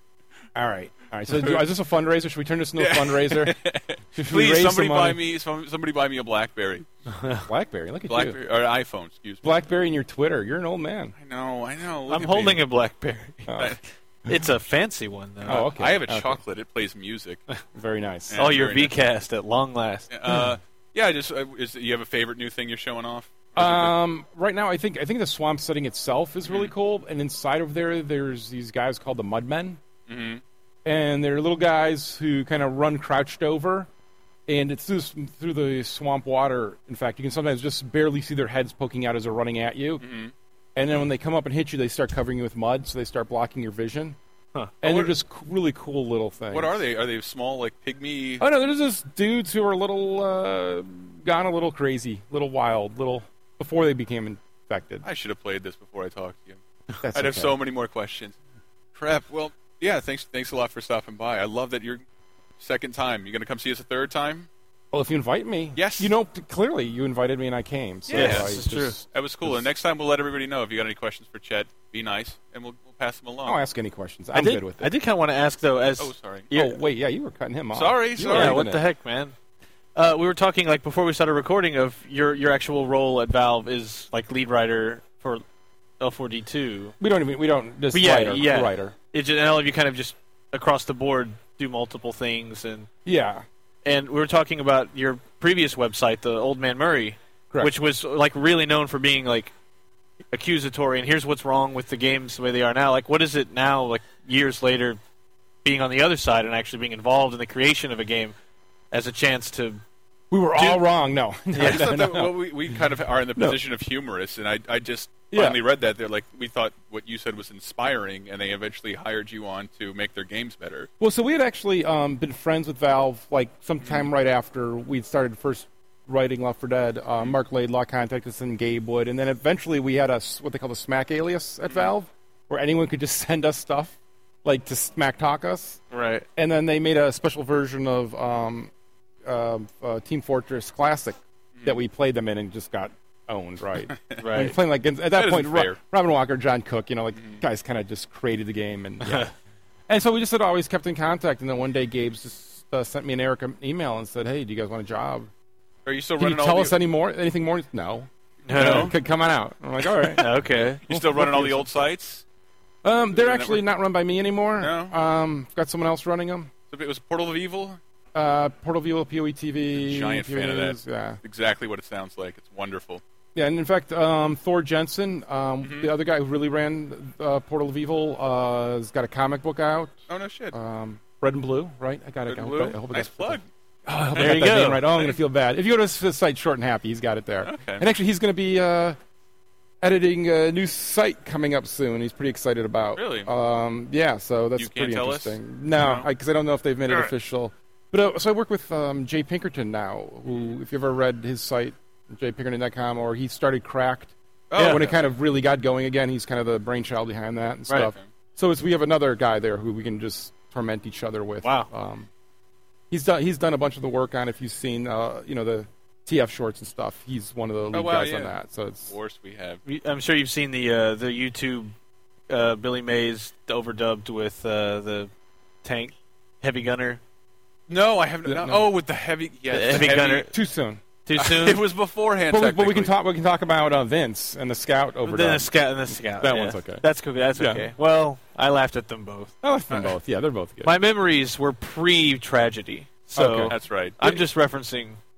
All right, all right. So, do, is this a fundraiser? Should we turn this into a fundraiser? Should we Please, raise somebody some buy money? me. some- Somebody buy me a BlackBerry. BlackBerry. Look at BlackBerry you. or iPhone. Excuse me. BlackBerry and your Twitter. You're an old man. I know. I know. Look I'm at holding me. a BlackBerry. Oh, It's a fancy one, though. Oh, okay. I have a Okay. chocolate. It plays music. Very nice. Yeah, oh, your very nice. VCast at long last. Uh, yeah. I Just uh, is you have a favorite new thing you're showing off? Um, right now, I think I think the swamp setting itself is really cool, and inside of there, there's these guys called the Mudmen, Mm-hmm. and they're little guys who kind of run crouched over, and it's through, through the swamp water. In fact, you can sometimes just barely see their heads poking out as they're running at you, Mm-hmm. and then when they come up and hit you, they start covering you with mud, so they start blocking your vision. Huh. And Oh, they're what- just c- really cool little things. What are they? Are they small, like pygmy? Oh no, there's just dudes who are a little uh, gone a little crazy, little wild, little before they became infected. I should have played this before I talked to you. That's I'd have okay. so many more questions. Crap. Well, yeah. Thanks. Thanks a lot for stopping by. I love that you're second time. You gonna come see us a third time? Well, if you invite me, Yes. You know, clearly you invited me and I came. So Yes, I this is just, true. That was cool. And next time we'll let everybody know if you got any questions for Chet. Be nice, and we'll, we'll pass them along. I'll ask any questions. I I'm did, good with it. I did kind of want to ask, though, as... Oh, sorry. Yeah. Oh wait, yeah, you were cutting him off. Sorry, You sorry. were Yeah, leaving what it. the heck, man? Uh, we were talking, like, before we started recording of your, your actual role at Valve is, like, lead writer for L four D two. We don't even. We don't just But yeah, writer. yeah. Writer. It's just, and all of you kind of just, across the board, do multiple things. And, Yeah. and we were talking about your previous website, the Old Man Murray, Correct. which was, like, really known for being, like, accusatory, and here's what's wrong with the games the way they are now. Like, what is it now, like, years later, being on the other side and actually being involved in the creation of a game as a chance to... We were Dude. all wrong. No. I just thought that, No. well, we, we kind of are in the No. position of humorists, and I, I just Yeah. finally read that. They're like, we thought what you said was inspiring, and they eventually hired you on to make their games better. Well, so we had actually um, been friends with Valve like sometime right after we'd started first writing Left four Dead. Uh, Mark Laidlaw contacted us and Gabe Wood, and then eventually we had a s- what they call the Smack alias at Valve, where anyone could just send us stuff, like to smack talk us. Right. And then they made a special version of um, uh, uh, Team Fortress Classic that we played them in and just got owned. Right. Right. And playing like at that, That point, isn't Ro- fair. Robin Walker, John Cook, you know, like guys kind of just created the game and. Yeah. And so we just had always kept in contact, and then one day Gabe's just uh, sent me an Eric email and said, "Hey, do you guys want a job? Are you still Can you running tell all us the, any more? Anything more? No. No? Could come on out." I'm like, "All right." Okay. You still running all the old sites? Um, they're The actually network? not run by me anymore. No? Um, got someone else running them. So it was Portal of Evil? Uh, Portal View, P O E T V. Giant fan of that. News, Yeah. Exactly what it sounds like. It's wonderful. Yeah, and in fact, um, Thor Jensen, um, Mhm. the other guy who really ran uh, Portal of Evil, uh, has got a comic book out. Oh, no shit. Um, Red and Blue, right? I got it. Red I and hope Blue? I- I hope I Nice got- plug. Oh, I hope I There got you that go. name right. Oh, I'm going to feel bad. If you go to his site, Short and Happy, he's got it there. Okay. And actually, he's going to be uh, editing a new site coming up soon. He's pretty excited about. Really? Um, yeah. So that's You can't pretty tell us? interesting. No, No? because I, don't know if they've made it All right. official. But uh, so I work with um, Jay Pinkerton now, who, if you ever read his site, jay pinkerton dot com, or he started Cracked. Oh, when it okay. kind of really got going again, he's kind of the brainchild behind that and Right. stuff. So it's, we have another guy there who we can just torment each other with. Wow. Um, he's done he's done a bunch of the work on. If you've seen uh, you know the T F shorts and stuff, he's one of the lead Oh, wow, guys yeah. on that. So it's Of course we have. I'm sure you've seen the uh, the YouTube uh, Billy Mays overdubbed with uh, the tank heavy gunner. No, I haven't. No. No. Oh, with the heavy. Yeah, The the heavy gunner. too soon. Too soon. it was beforehand. But we, but we can technically. talk. We can talk about uh, Vince and the Scout over Then the scout. And the scout. That yeah. one's okay. That's cool. That's Yeah. okay. Well, I laughed at them both. I like them both. Yeah, they're both good. My memories were pre-tragedy, so Okay. That's right. I'm just referencing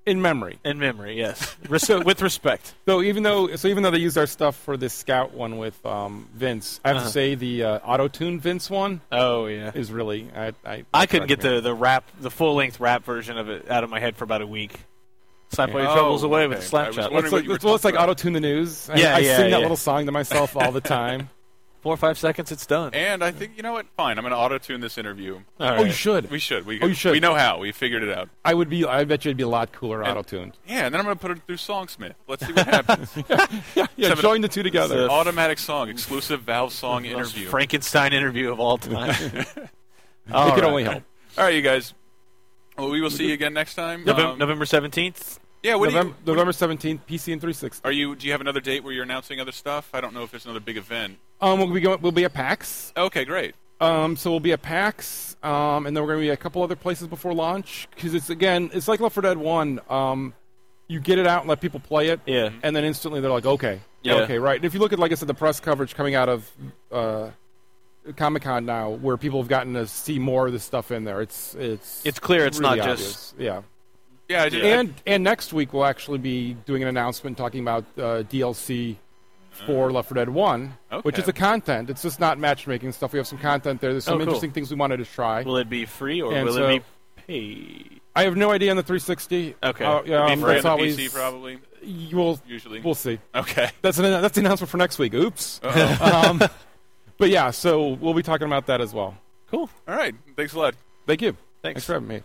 In memory. In memory, yes. Res- with respect. So even though so even though they used our stuff for this Scout one with um, Vince, I have Uh-huh. to say the uh, auto-tune Vince one Oh yeah. is really I I, I couldn't get the, the rap, the full length rap version of it out of my head for about a week. Slap all your Oh, troubles away with a okay. slap I was shot. wondering It's what like, you were it's, well, it's like talking about. auto-tune the news. I, Yeah, I yeah, sing that yeah. little song to myself all the time. Four or five seconds, it's done. And I think, you know what? Fine. I'm going to auto-tune this interview. All Oh, you right. should. We should. We, Oh, you should. We know how. We figured it out. I would be. I bet you it'd be a lot cooler auto-tuned. Yeah, and then I'm going to put it through Songsmith. Let's see what happens. Yeah, yeah. Seven- Join the two together. Automatic song, exclusive Valve song Most interview. Frankenstein interview of all time. It All could right. only help. All right, you guys. Well, we will see you again next time. November, Um, November seventeenth. yeah, what November, do you, November seventeenth, P C and three sixty. are you? Do you have another date where you're announcing other stuff? I don't know if there's another big event. Um, we'll be going. We'll be at PAX. Okay, great. Um, so we'll be at PAX. Um, and then we're going to be at a couple other places before launch because it's again, it's like Left four Dead one. Um, you get it out and let people play it. Yeah. And then instantly they're like, okay, Yeah. okay, right. And if you look at, like I said, the press coverage coming out of uh, Comic Con now, where people have gotten to see more of this stuff in there, it's it's It's clear it's really not obvious. just- yeah. Yeah, I did. And and next week we'll actually be doing an announcement talking about uh, D L C for Left four Dead one, which Okay. is the content. It's just not matchmaking stuff. We have some content there. There's some Oh, cool. interesting things we wanted to try. Will it be free or And will so- it be paid? I have no idea on the three sixty. Okay. Uh, yeah, Be um, free that's on the always P C probably. you will Usually. we'll see. Okay. That's an that's the announcement for next week. Oops. Uh-oh. um, but yeah, so we'll be talking about that as well. Cool. All right. Thanks a lot. Thank you. Thanks. Thanks for having me.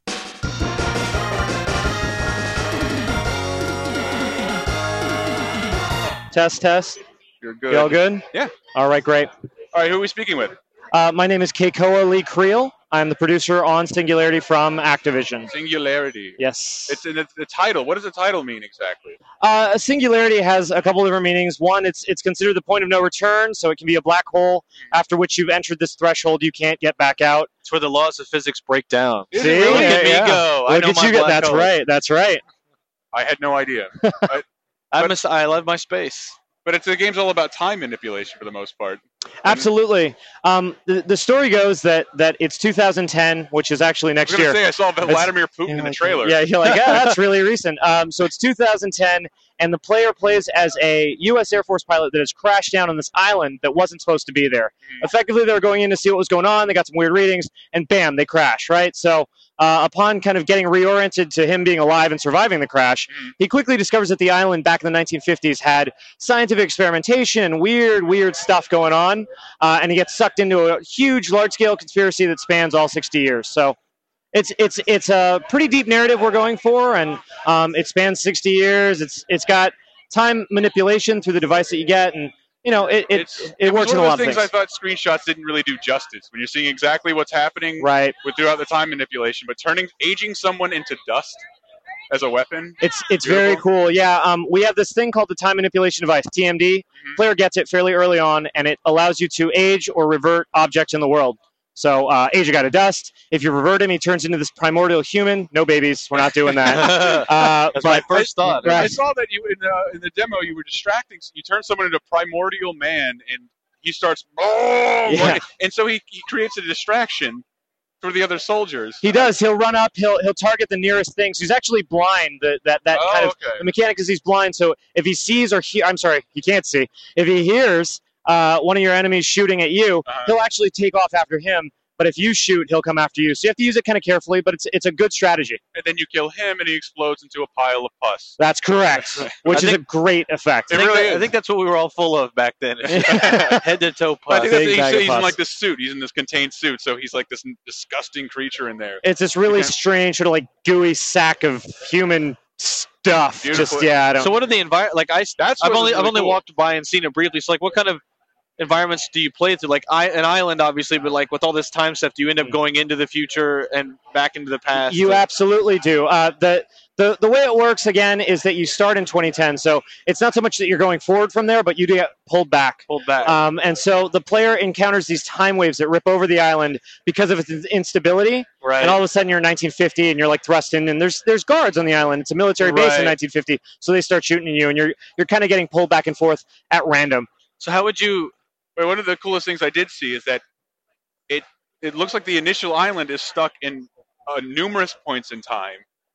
Test, test. You're good. You all good? Yeah. All right, great. All right. Who are we speaking with? Uh, my name is Keikoa Lee Creel. I'm the producer on Singularity from Activision. Singularity. Yes. It's in the, the title. What does the title mean exactly? Uh, Singularity has a couple different meanings. One, it's it's considered the point of no return, so it can be a black hole after which you've entered this threshold you can't get back out. It's where the laws of physics break down. Is See? it really? Look at me Yeah. go. I Look know at my you. Get, black that's hole. right. That's right. I had no idea. I miss. I love my space. But it's the game's all about time manipulation for the most part. Absolutely. Um, the, the story goes that, that it's two thousand ten, which is actually I next was going year. to say, I saw It's- Vladimir Putin Yeah, in the like- trailer. Yeah, you're like, yeah, that's really recent. Um, so it's two thousand ten, and the player plays as a U S Air Force pilot that has crashed down on this island that wasn't supposed to be there. Effectively, they were going in to see what was going on. They got some weird readings, and bam, they crash, right? So uh, upon kind of getting reoriented to him being alive and surviving the crash, he quickly discovers that the island back in the nineteen fifties had scientific experimentation, weird, weird stuff going on, uh, and he gets sucked into a huge, large-scale conspiracy that spans all sixty years. So it's it's it's a pretty deep narrative we're going for, and um, it spans sixty years. It's it's got time manipulation through the device that you get, and you know it it, It's, it, it was works in a one lot of of those things. things I thought screenshots didn't really do justice. When you're seeing exactly what's happening Right. with throughout the time manipulation, but turning aging someone into dust as a weapon. It's it's very Beautiful. cool. Yeah, um, we have this thing called the time manipulation device, T M D. Mm-hmm. Player gets it fairly early on, and it allows you to age or revert objects in the world. So uh, age a guy to dust. If you revert him, he turns into this primordial human. No babies. We're not doing that. uh, That's but, my first thought. I Right. saw that you in the, in the demo you were distracting. You turn someone into primordial man, and he starts. Oh, Yeah. like- and so he, he creates a distraction for the other soldiers. He does. He'll run up. He'll he'll target the nearest things. He's actually blind. The, that that Oh, kind of okay. the mechanic is he's blind. So if he sees or he, I'm sorry, he can't see. If he hears uh, one of your enemies shooting at you, Uh-huh. he'll actually take off after him. But if you shoot, he'll come after you. So you have to use it kind of carefully. But it's it's a good strategy. And then you kill him, and he explodes into a pile of pus. That's correct. Which I is think- a great effect. I It think, really that- I is. think that's what we were all full of back then. Head to toe I pus. think that's, Big he's, bag of he's in pus. like this suit. He's in this contained suit, so he's like this disgusting creature in there. It's this really Okay. strange sort of like gooey sack of human stuff. Beautiful. Just yeah, I don't. So what are the environment? Like I, That's I've what only was I've really only cool. walked by and seen it briefly. So like, what kind of environments do you play through? Like I, an island, obviously, but like with all this time stuff, do you end up going into the future and back into the past? You Like- absolutely do. Uh, the, the the way it works again is that you start in twenty ten, so it's not so much that you're going forward from there, but you do get pulled back. pulled back. Um, and so the player encounters these time waves that rip over the island because of its instability, right. and all of a sudden you're in nineteen fifty and you're like thrust in, and there's there's guards on the island. It's a military base Right. in nineteen fifty, so they start shooting at you, and you're you're kind of getting pulled back and forth at random. so how would you? But one of the coolest things I did see is that it it looks like the initial island is stuck in uh, numerous points in time,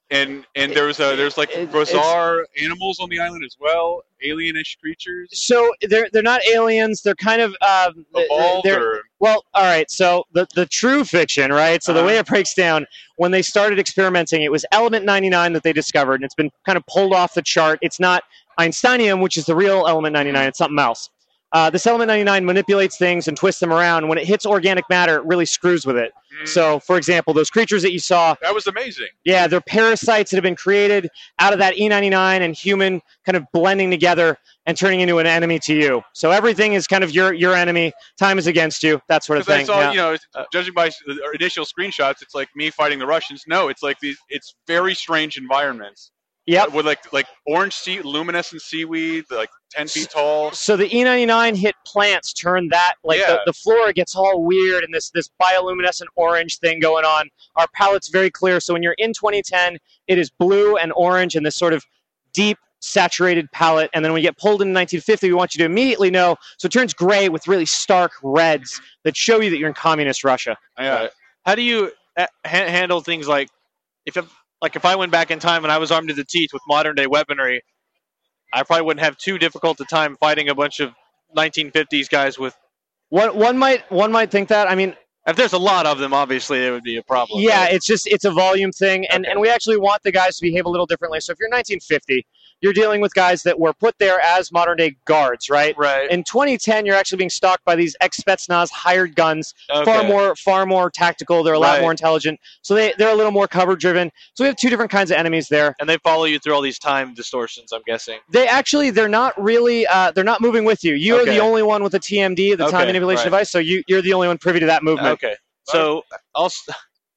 and and there's a there's like It- bizarre animals on the island as well, alienish creatures. So they're they're not aliens. They're kind of um, Evolved they're, or- well, all right. So the the true fiction, right? So the Uh-huh. way it breaks down, when they started experimenting, it was Element ninety-nine that they discovered, and it's been kind of pulled off the chart. It's not Einsteinium, which is the real Element ninety-nine. It's something else. Uh, this Element ninety-nine manipulates things and twists them around. When it hits organic matter, it really screws with it. So, for example, those creatures that you saw, That was amazing. yeah, they're parasites that have been created out of that E ninety-nine and human kind of blending together and turning into an enemy to you. So everything is kind of your your enemy. Time is against you. That sort of Because I thing. saw, yeah. you know, judging by s- the initial screenshots, it's like me fighting the Russians. No, it's like these. It's very strange environments. Yep. Uh, With like like orange sea, luminescent seaweed, like ten feet tall. So the E ninety-nine hit plants turn that like Yeah. the, the flora gets all weird and this this bioluminescent orange thing going on. Our palette's very clear. So when you're in twenty ten, it is blue and orange and this sort of deep saturated palette. And then when you get pulled into nineteen fifty, we want you to immediately know. So it turns gray with really stark reds that show you that you're in communist Russia. Yeah. How do you uh, ha- handle things like if it- like if I went back in time and I was armed to the teeth with modern day weaponry, I probably wouldn't have too difficult a time fighting a bunch of nineteen fifties guys with. One one might one might think that. I mean, if there's a lot of them, obviously it would be a problem. yeah, it's just it's a volume thing, and and we actually want the guys to behave a little differently. So if you're nineteen fifty, you're dealing with guys that were put there as modern day guards, right? Right. In twenty ten, you're actually being stalked by these ex-Spetsnaz hired guns, far Okay. more far more tactical. They're a lot Right. more intelligent, so they they're a little more cover driven. So we have two different kinds of enemies there. And they follow you through all these time distortions, I'm guessing. They actually they're not really uh, they're not moving with you. You're Okay. the only one with a T M D, the time Okay, manipulation right. device. So you you're the only one privy to that movement. Okay. So, also,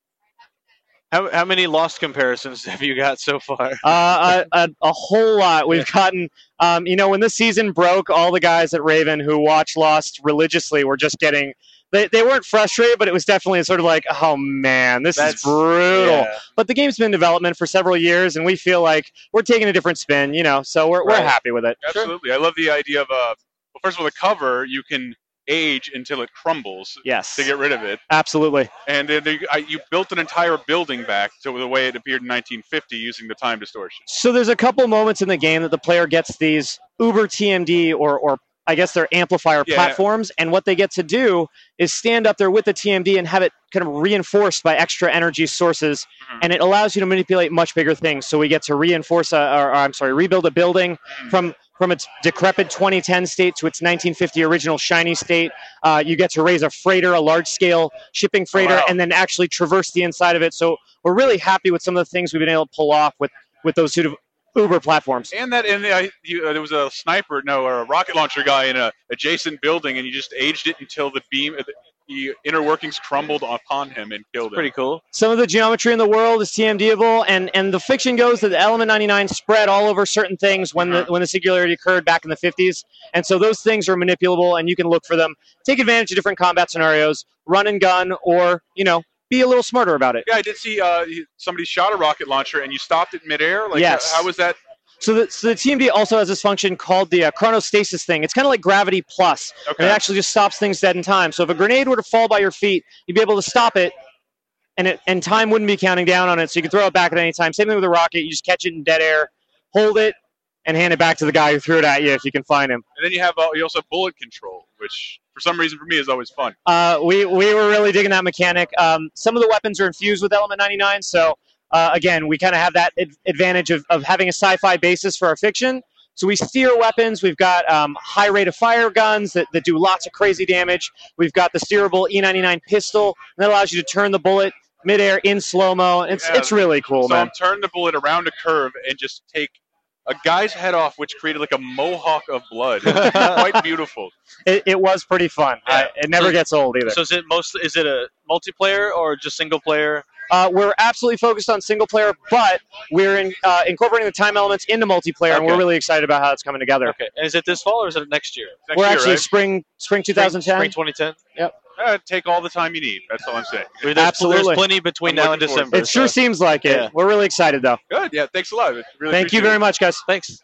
how, how many Lost comparisons have you got so far? Uh, a, a, a whole lot. We've gotten, um, you know, when this season broke, all the guys at Raven who watch Lost religiously were just getting. They, they weren't frustrated, but it was definitely sort of like, oh man, this That's- is brutal. yeah. But the game's been in development for several years, and we feel like we're taking a different spin, you know, so we're, Right. we're happy with it. Absolutely. I love the idea of uh. Well, first of all, the cover you can age until it crumbles. Yes. To get rid of it. Absolutely. And then they, I, you built an entire building back to the way it appeared in nineteen fifty using the time distortion. So there's a couple moments in the game that the player gets these Uber T M D or, or I guess they're amplifier Yeah. platforms, and what they get to do is stand up there with the T M D and have it kind of reinforced by extra energy sources, Mm-hmm. and it allows you to manipulate much bigger things. So we get to reinforce, a, or, or I'm sorry, rebuild a building Mm-hmm. from from its decrepit twenty ten state to its nineteen fifty original shiny state. Uh, you get to raise a freighter, a large-scale shipping freighter, wow. and then actually traverse the inside of it. So we're really happy with some of the things we've been able to pull off with with those sort of Uber platforms. And that, and uh, you, uh, there was a sniper, no, or a rocket launcher guy in a adjacent building, and you just aged it until the beam, uh, the inner workings crumbled upon him and killed him. Pretty cool. Some of the geometry in the world is T M D-able, and, and the fiction goes that the Element ninety-nine spread all over certain things when the when the singularity occurred back in the fifties, and so those things are manipulable, and you can look for them, take advantage of different combat scenarios, run and gun, or you know, be a little smarter about it. Yeah, I did see uh, somebody shot a rocket launcher and you stopped it midair. Like, Yes. How was that? So the, so the T M D also has this function called the uh, chronostasis thing. It's kind of like gravity plus. Okay. And it actually just stops things dead in time. So if a grenade were to fall by your feet, you'd be able to stop it, and it and time wouldn't be counting down on it. So you can throw it back at any time. Same thing with a rocket. You just catch it in dead air, hold it, and hand it back to the guy who threw it at you if you can find him. And then you have uh, you also have bullet control, which for some reason for me is always fun. Uh, we, we were really digging that mechanic. Um, some of the weapons are infused with Element ninety-nine, so uh, again, we kind of have that ad- advantage of, of having a sci-fi basis for our fiction. So we steer weapons. We've got um, high rate of fire guns that, that do lots of crazy damage. We've got the steerable E ninety-nine pistol, and that allows you to turn the bullet midair in slow-mo. It's, Yeah. it's really cool, so man. I'm turning the bullet around a curve and just take a guy's head off, which created like a mohawk of blood. It was quite beautiful. It, it was pretty fun. I, it never So- gets old either. So is it most? Is it a multiplayer or just single player? Uh, we're absolutely focused on single player, but we're in, uh, incorporating the time elements into multiplayer, and Okay. we're really excited about how it's coming together. Okay. And is it this fall or is it next year? Next we're year, actually right? spring spring twenty ten. Spring twenty ten. Yep. Uh, take all the time you need. That's all I'm saying. There's, Absolutely. There's plenty between I'm now and looking forward to December. It sure so- seems like it. Yeah. We're really excited, though. Good. Yeah. Thanks a lot. Really Thank you appreciate very it. much, guys. Thanks.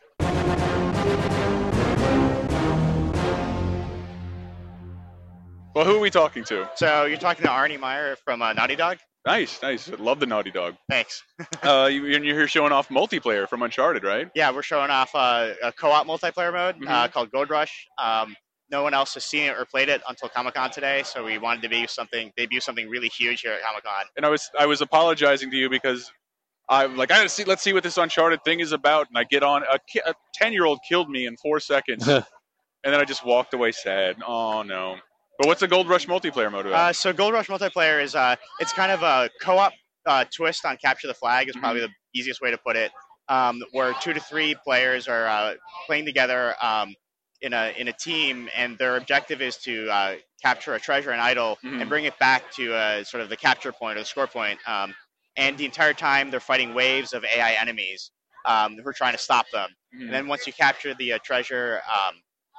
Well, who are we talking to? So you're talking to Arnie Meyer from uh, Naughty Dog? Nice, nice. Love the Naughty Dog. Thanks. uh, you, you're here showing off multiplayer from Uncharted, right? Yeah, we're showing off uh, a co-op multiplayer mode Mm-hmm. uh, called Gold Rush. Um, no one else has seen it or played it until Comic-Con today, so we wanted to debut something, debut something really huge here at Comic-Con. And I was I was apologizing to you because I'm like, I gotta see, let's see what this Uncharted thing is about. And I get on, a ki- a ten-year-old killed me in four seconds, and then I just walked away sad. Oh no! But what's the Gold Rush multiplayer mode about? Uh, so Gold Rush multiplayer is uh, it's kind of a co-op uh, twist on Capture the Flag is probably Mm-hmm. the easiest way to put it. Um, where two to three players are uh, playing together um, in a in a team, and their objective is to uh, capture a treasure, an idol, Mhm. and bring it back to uh, sort of the capture point or the score point. Um, and the entire time they're fighting waves of A I enemies um, who are trying to stop them. Mhm. And then once you capture the uh, treasure, um,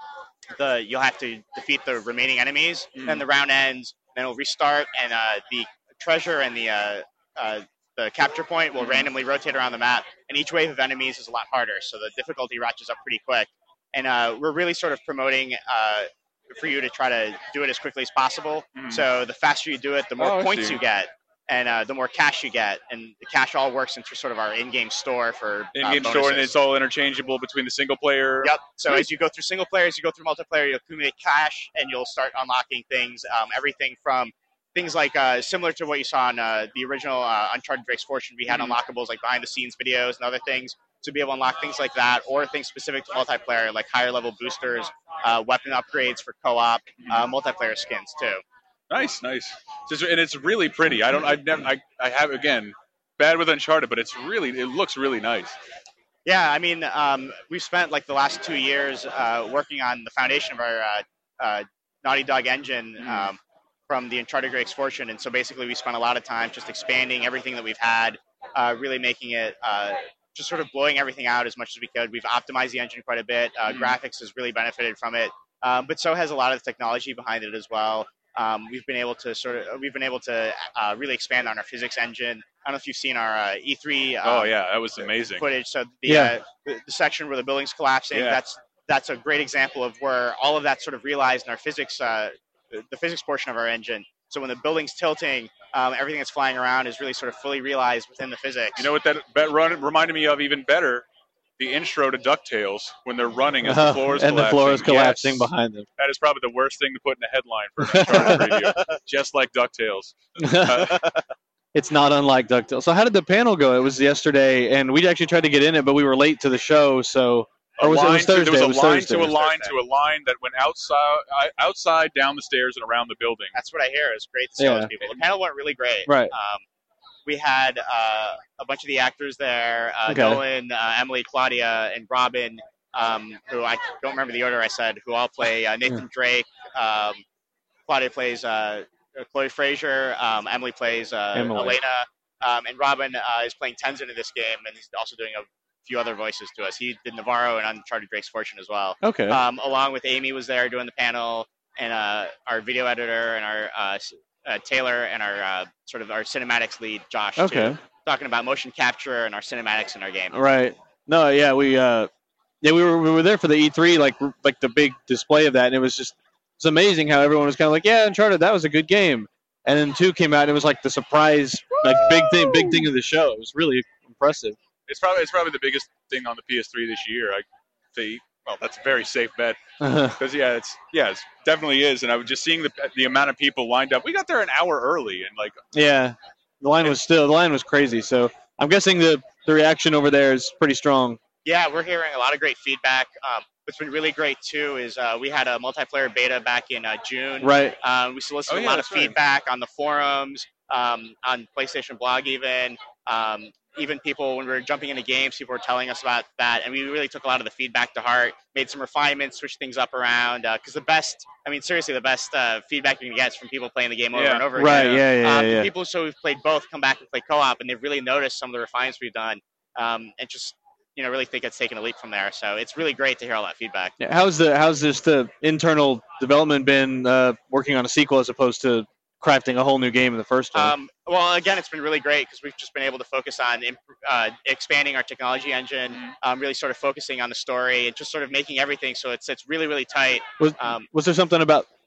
the you'll have to defeat the remaining enemies. Mhm. Then the round ends. Then it'll restart, and uh, the treasure and the uh, uh, the capture point will randomly rotate around the map. And each wave of enemies is a lot harder, so the difficulty ratchets up pretty quick. And uh, we're really sort of promoting uh, for you to try to do it as quickly as possible. Mhm. So the faster you do it, the more Oh, I points see. you get, and uh, the more cash you get. And the cash all works into sort of our in-game store for uh, In-game store, and bonuses. it's all interchangeable between the single player. Yep. So Nice. as you go through single player, as you go through multiplayer, you'll accumulate cash, and you'll start unlocking things. Um, everything from things like uh, similar to what you saw in uh, the original uh, Uncharted Drake's Fortune. We had Mhm. unlockables like behind-the-scenes videos and other things to be able to unlock things like that, or things specific to multiplayer, like higher-level boosters, uh, weapon upgrades for co-op, uh, multiplayer skins too. Nice, nice. Just, and it's really pretty. I don't. I never. I. I have again. Bad with Uncharted, but it's really. It looks really nice. Yeah, I mean, um, we've spent like the last two years uh, working on the foundation of our uh, uh, Naughty Dog engine um, from the Uncharted Drake's Fortune, and so basically we spent a lot of time just expanding everything that we've had, uh, really making it, uh, just sort of blowing everything out as much as we could. We've optimized the engine quite a bit. Uh, Mhm. Graphics has really benefited from it, um, but so has a lot of the technology behind it as well. Um, we've been able to sort of we've been able to uh, really expand on our physics engine. I don't know if you've seen our uh, E three. Um, Oh yeah, that was amazing. footage. So the, Yeah. uh, the the section where the building's collapsing, Yeah. that's that's a great example of where all of that's sort of realized in our physics, uh, the the physics portion of our engine. So when the building's tilting, um, everything that's flying around is really sort of fully realized within the physics. You know what that bet run reminded me of even better? The intro to DuckTales when they're running as the floor is and the collapsing. floor is collapsing Yes. behind them. That is probably the worst thing to put in a headline for an Uncharted preview. Just like DuckTales. Uh, It's not unlike DuckTales. So how did the panel go? It was yesterday, and we actually tried to get in it, but we were late to the show. So or a was it, it line was to- Thursday? there was a it was line Thursday. to a line to a line that went outside, uh, outside, down the stairs, and around the building. That's what I hear. It's great to see Yeah. all those people. The panel went really great. Right. Um, we had uh, a bunch of the actors there: uh, Okay. Nolan, uh, Emily, Claudia, and Robin, um, who I don't remember the order I said, who all play uh, Nathan Drake. Um, Claudia plays uh, Chloe Fraser. Um, Emily plays uh, Emily. Elena, um, and Robin uh, is playing Tenzin in this game, and he's also doing a few other voices to us. He did Navarro and Uncharted Drake's Fortune as well. Okay. Um, along with Amy was there doing the panel, and uh, our video editor and our uh, s- uh, Taylor and our uh, sort of our cinematics lead Josh Okay. too, talking about motion capture and our cinematics in our game. Right. No, yeah, we uh, yeah, we were we were there for the E three, like like the big display of that, and it was just it's amazing how everyone was kind of like, yeah, Uncharted, that was a good game, and then two came out, and it was like the surprise, like big thing, big thing of the show. It was really impressive. It's probably it's probably the biggest thing on the P S three this year. I say, well, that's a very safe bet because yeah, it's yeah, it definitely is. And I was just seeing the the amount of people lined up. We got there an hour early, and like Yeah, the line was still the line was crazy. So I'm guessing the the reaction over there is pretty strong. Yeah, we're hearing a lot of great feedback. Um, what's been really great too is uh, we had a multiplayer beta back in uh, June. Right. Um, we solicited Oh, yeah, a lot of that's right. feedback on the forums, um, on PlayStation Blog, even. Um, even people when we were jumping into games, people were telling us about that, and we really took a lot of the feedback to heart. Made some refinements, switched things up around. Because the best, I mean, seriously, the best uh, feedback you can get is from people playing the game over Yeah. and over Right, again. yeah, yeah, um, yeah, yeah. People so we've played both come back and play co-op, and they've really noticed some of the refinements we've done, um, and just you know really think it's taken a leap from there. So it's really great to hear all that feedback. Yeah, How's the how's this the internal development been uh, working on a sequel as opposed to crafting a whole new game in the first one? Um, well, again, it's been really great because we've just been able to focus on imp- uh, expanding our technology engine, um, really sort of focusing on the story and just sort of making everything so it sits really, really tight. was Um, was there something about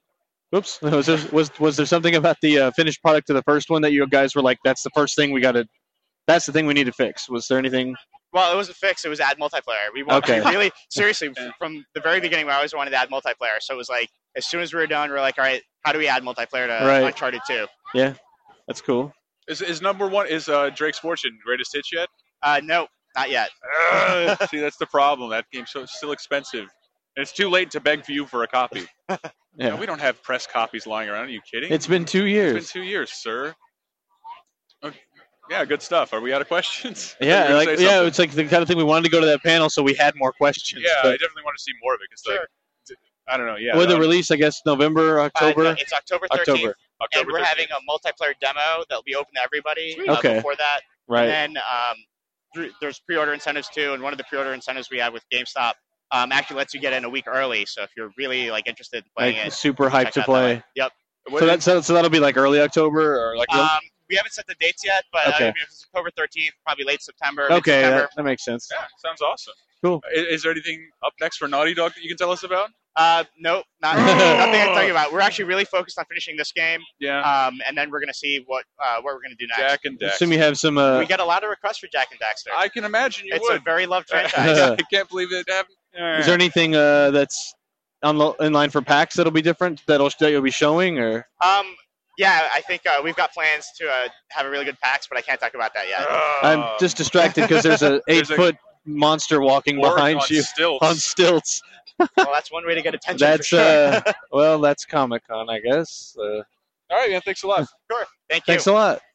Oops. Was there, was was there something about the uh, finished product of the first one that you guys were like, that's the first thing we got to, that's the thing we need to fix? Was there anything? Well, it wasn't fixed. It was add multiplayer. We wanted Okay. we really, seriously, from the very beginning, we always wanted to add multiplayer. So it was like, as soon as we were done, we were like, all right, how do we add multiplayer to Right. Uncharted two? Yeah, that's cool. Is, is number one, is uh, Drake's Fortune greatest hits yet? Uh, no, not yet. Ugh, see, that's the problem. That game's so still expensive. And it's too late to beg for you for a copy. Yeah. No, we don't have press copies lying around. Are you kidding? It's been two years. It's been two years, sir. Okay. Yeah, good stuff. Are we out of questions? Yeah, You were gonna like say yeah, something? it's like the kind of thing we wanted to go to that panel, so we had more questions. Yeah, I but definitely want to see more of it. Cause like, I don't know. Yeah. with the um, release, I guess November, Uh, October. no, it's October thirteenth. October. And October we're thirteenth. having a multiplayer demo that'll be open to everybody uh, Okay. before that. Right. And then um, th- there's pre-order incentives too, and one of the pre-order incentives we have with GameStop um, actually lets you get in a week early. So if you're really like interested in playing Like it, super check hyped to out that play. way. Yep. So that so, so that'll be like early October or like. Um, we haven't set the dates yet, but Okay. uh, if it's October thirteenth, probably late September. okay, mid-September. that, that makes sense. Yeah, sounds awesome. Cool. Is, is there anything up next for Naughty Dog that you can tell us about? Uh, nope, not, nothing I can tell you about. We're actually really focused on finishing this game. Yeah. Um, and then we're gonna see what uh, what we're gonna do next. Jack and I Daxter. assume you have some. Uh, we get a lot of requests for Jack and Daxter. I can imagine you it's would. a very loved franchise. I can't believe it happened. is there anything uh, that's on the, in line for PAX that'll be different that'll that you'll be showing or? Um, yeah, I think uh, we've got plans to uh, have a really good PAX, but I can't talk about that yet. I'm just distracted because there's a eight There's a foot monster walking orc behind on you stilts. on stilts. Well, that's one way to get attention. That's for sure. uh, well, that's Comic Con, I guess. Uh, All right, man. Thanks a lot. Sure. Thank you. thanks a lot.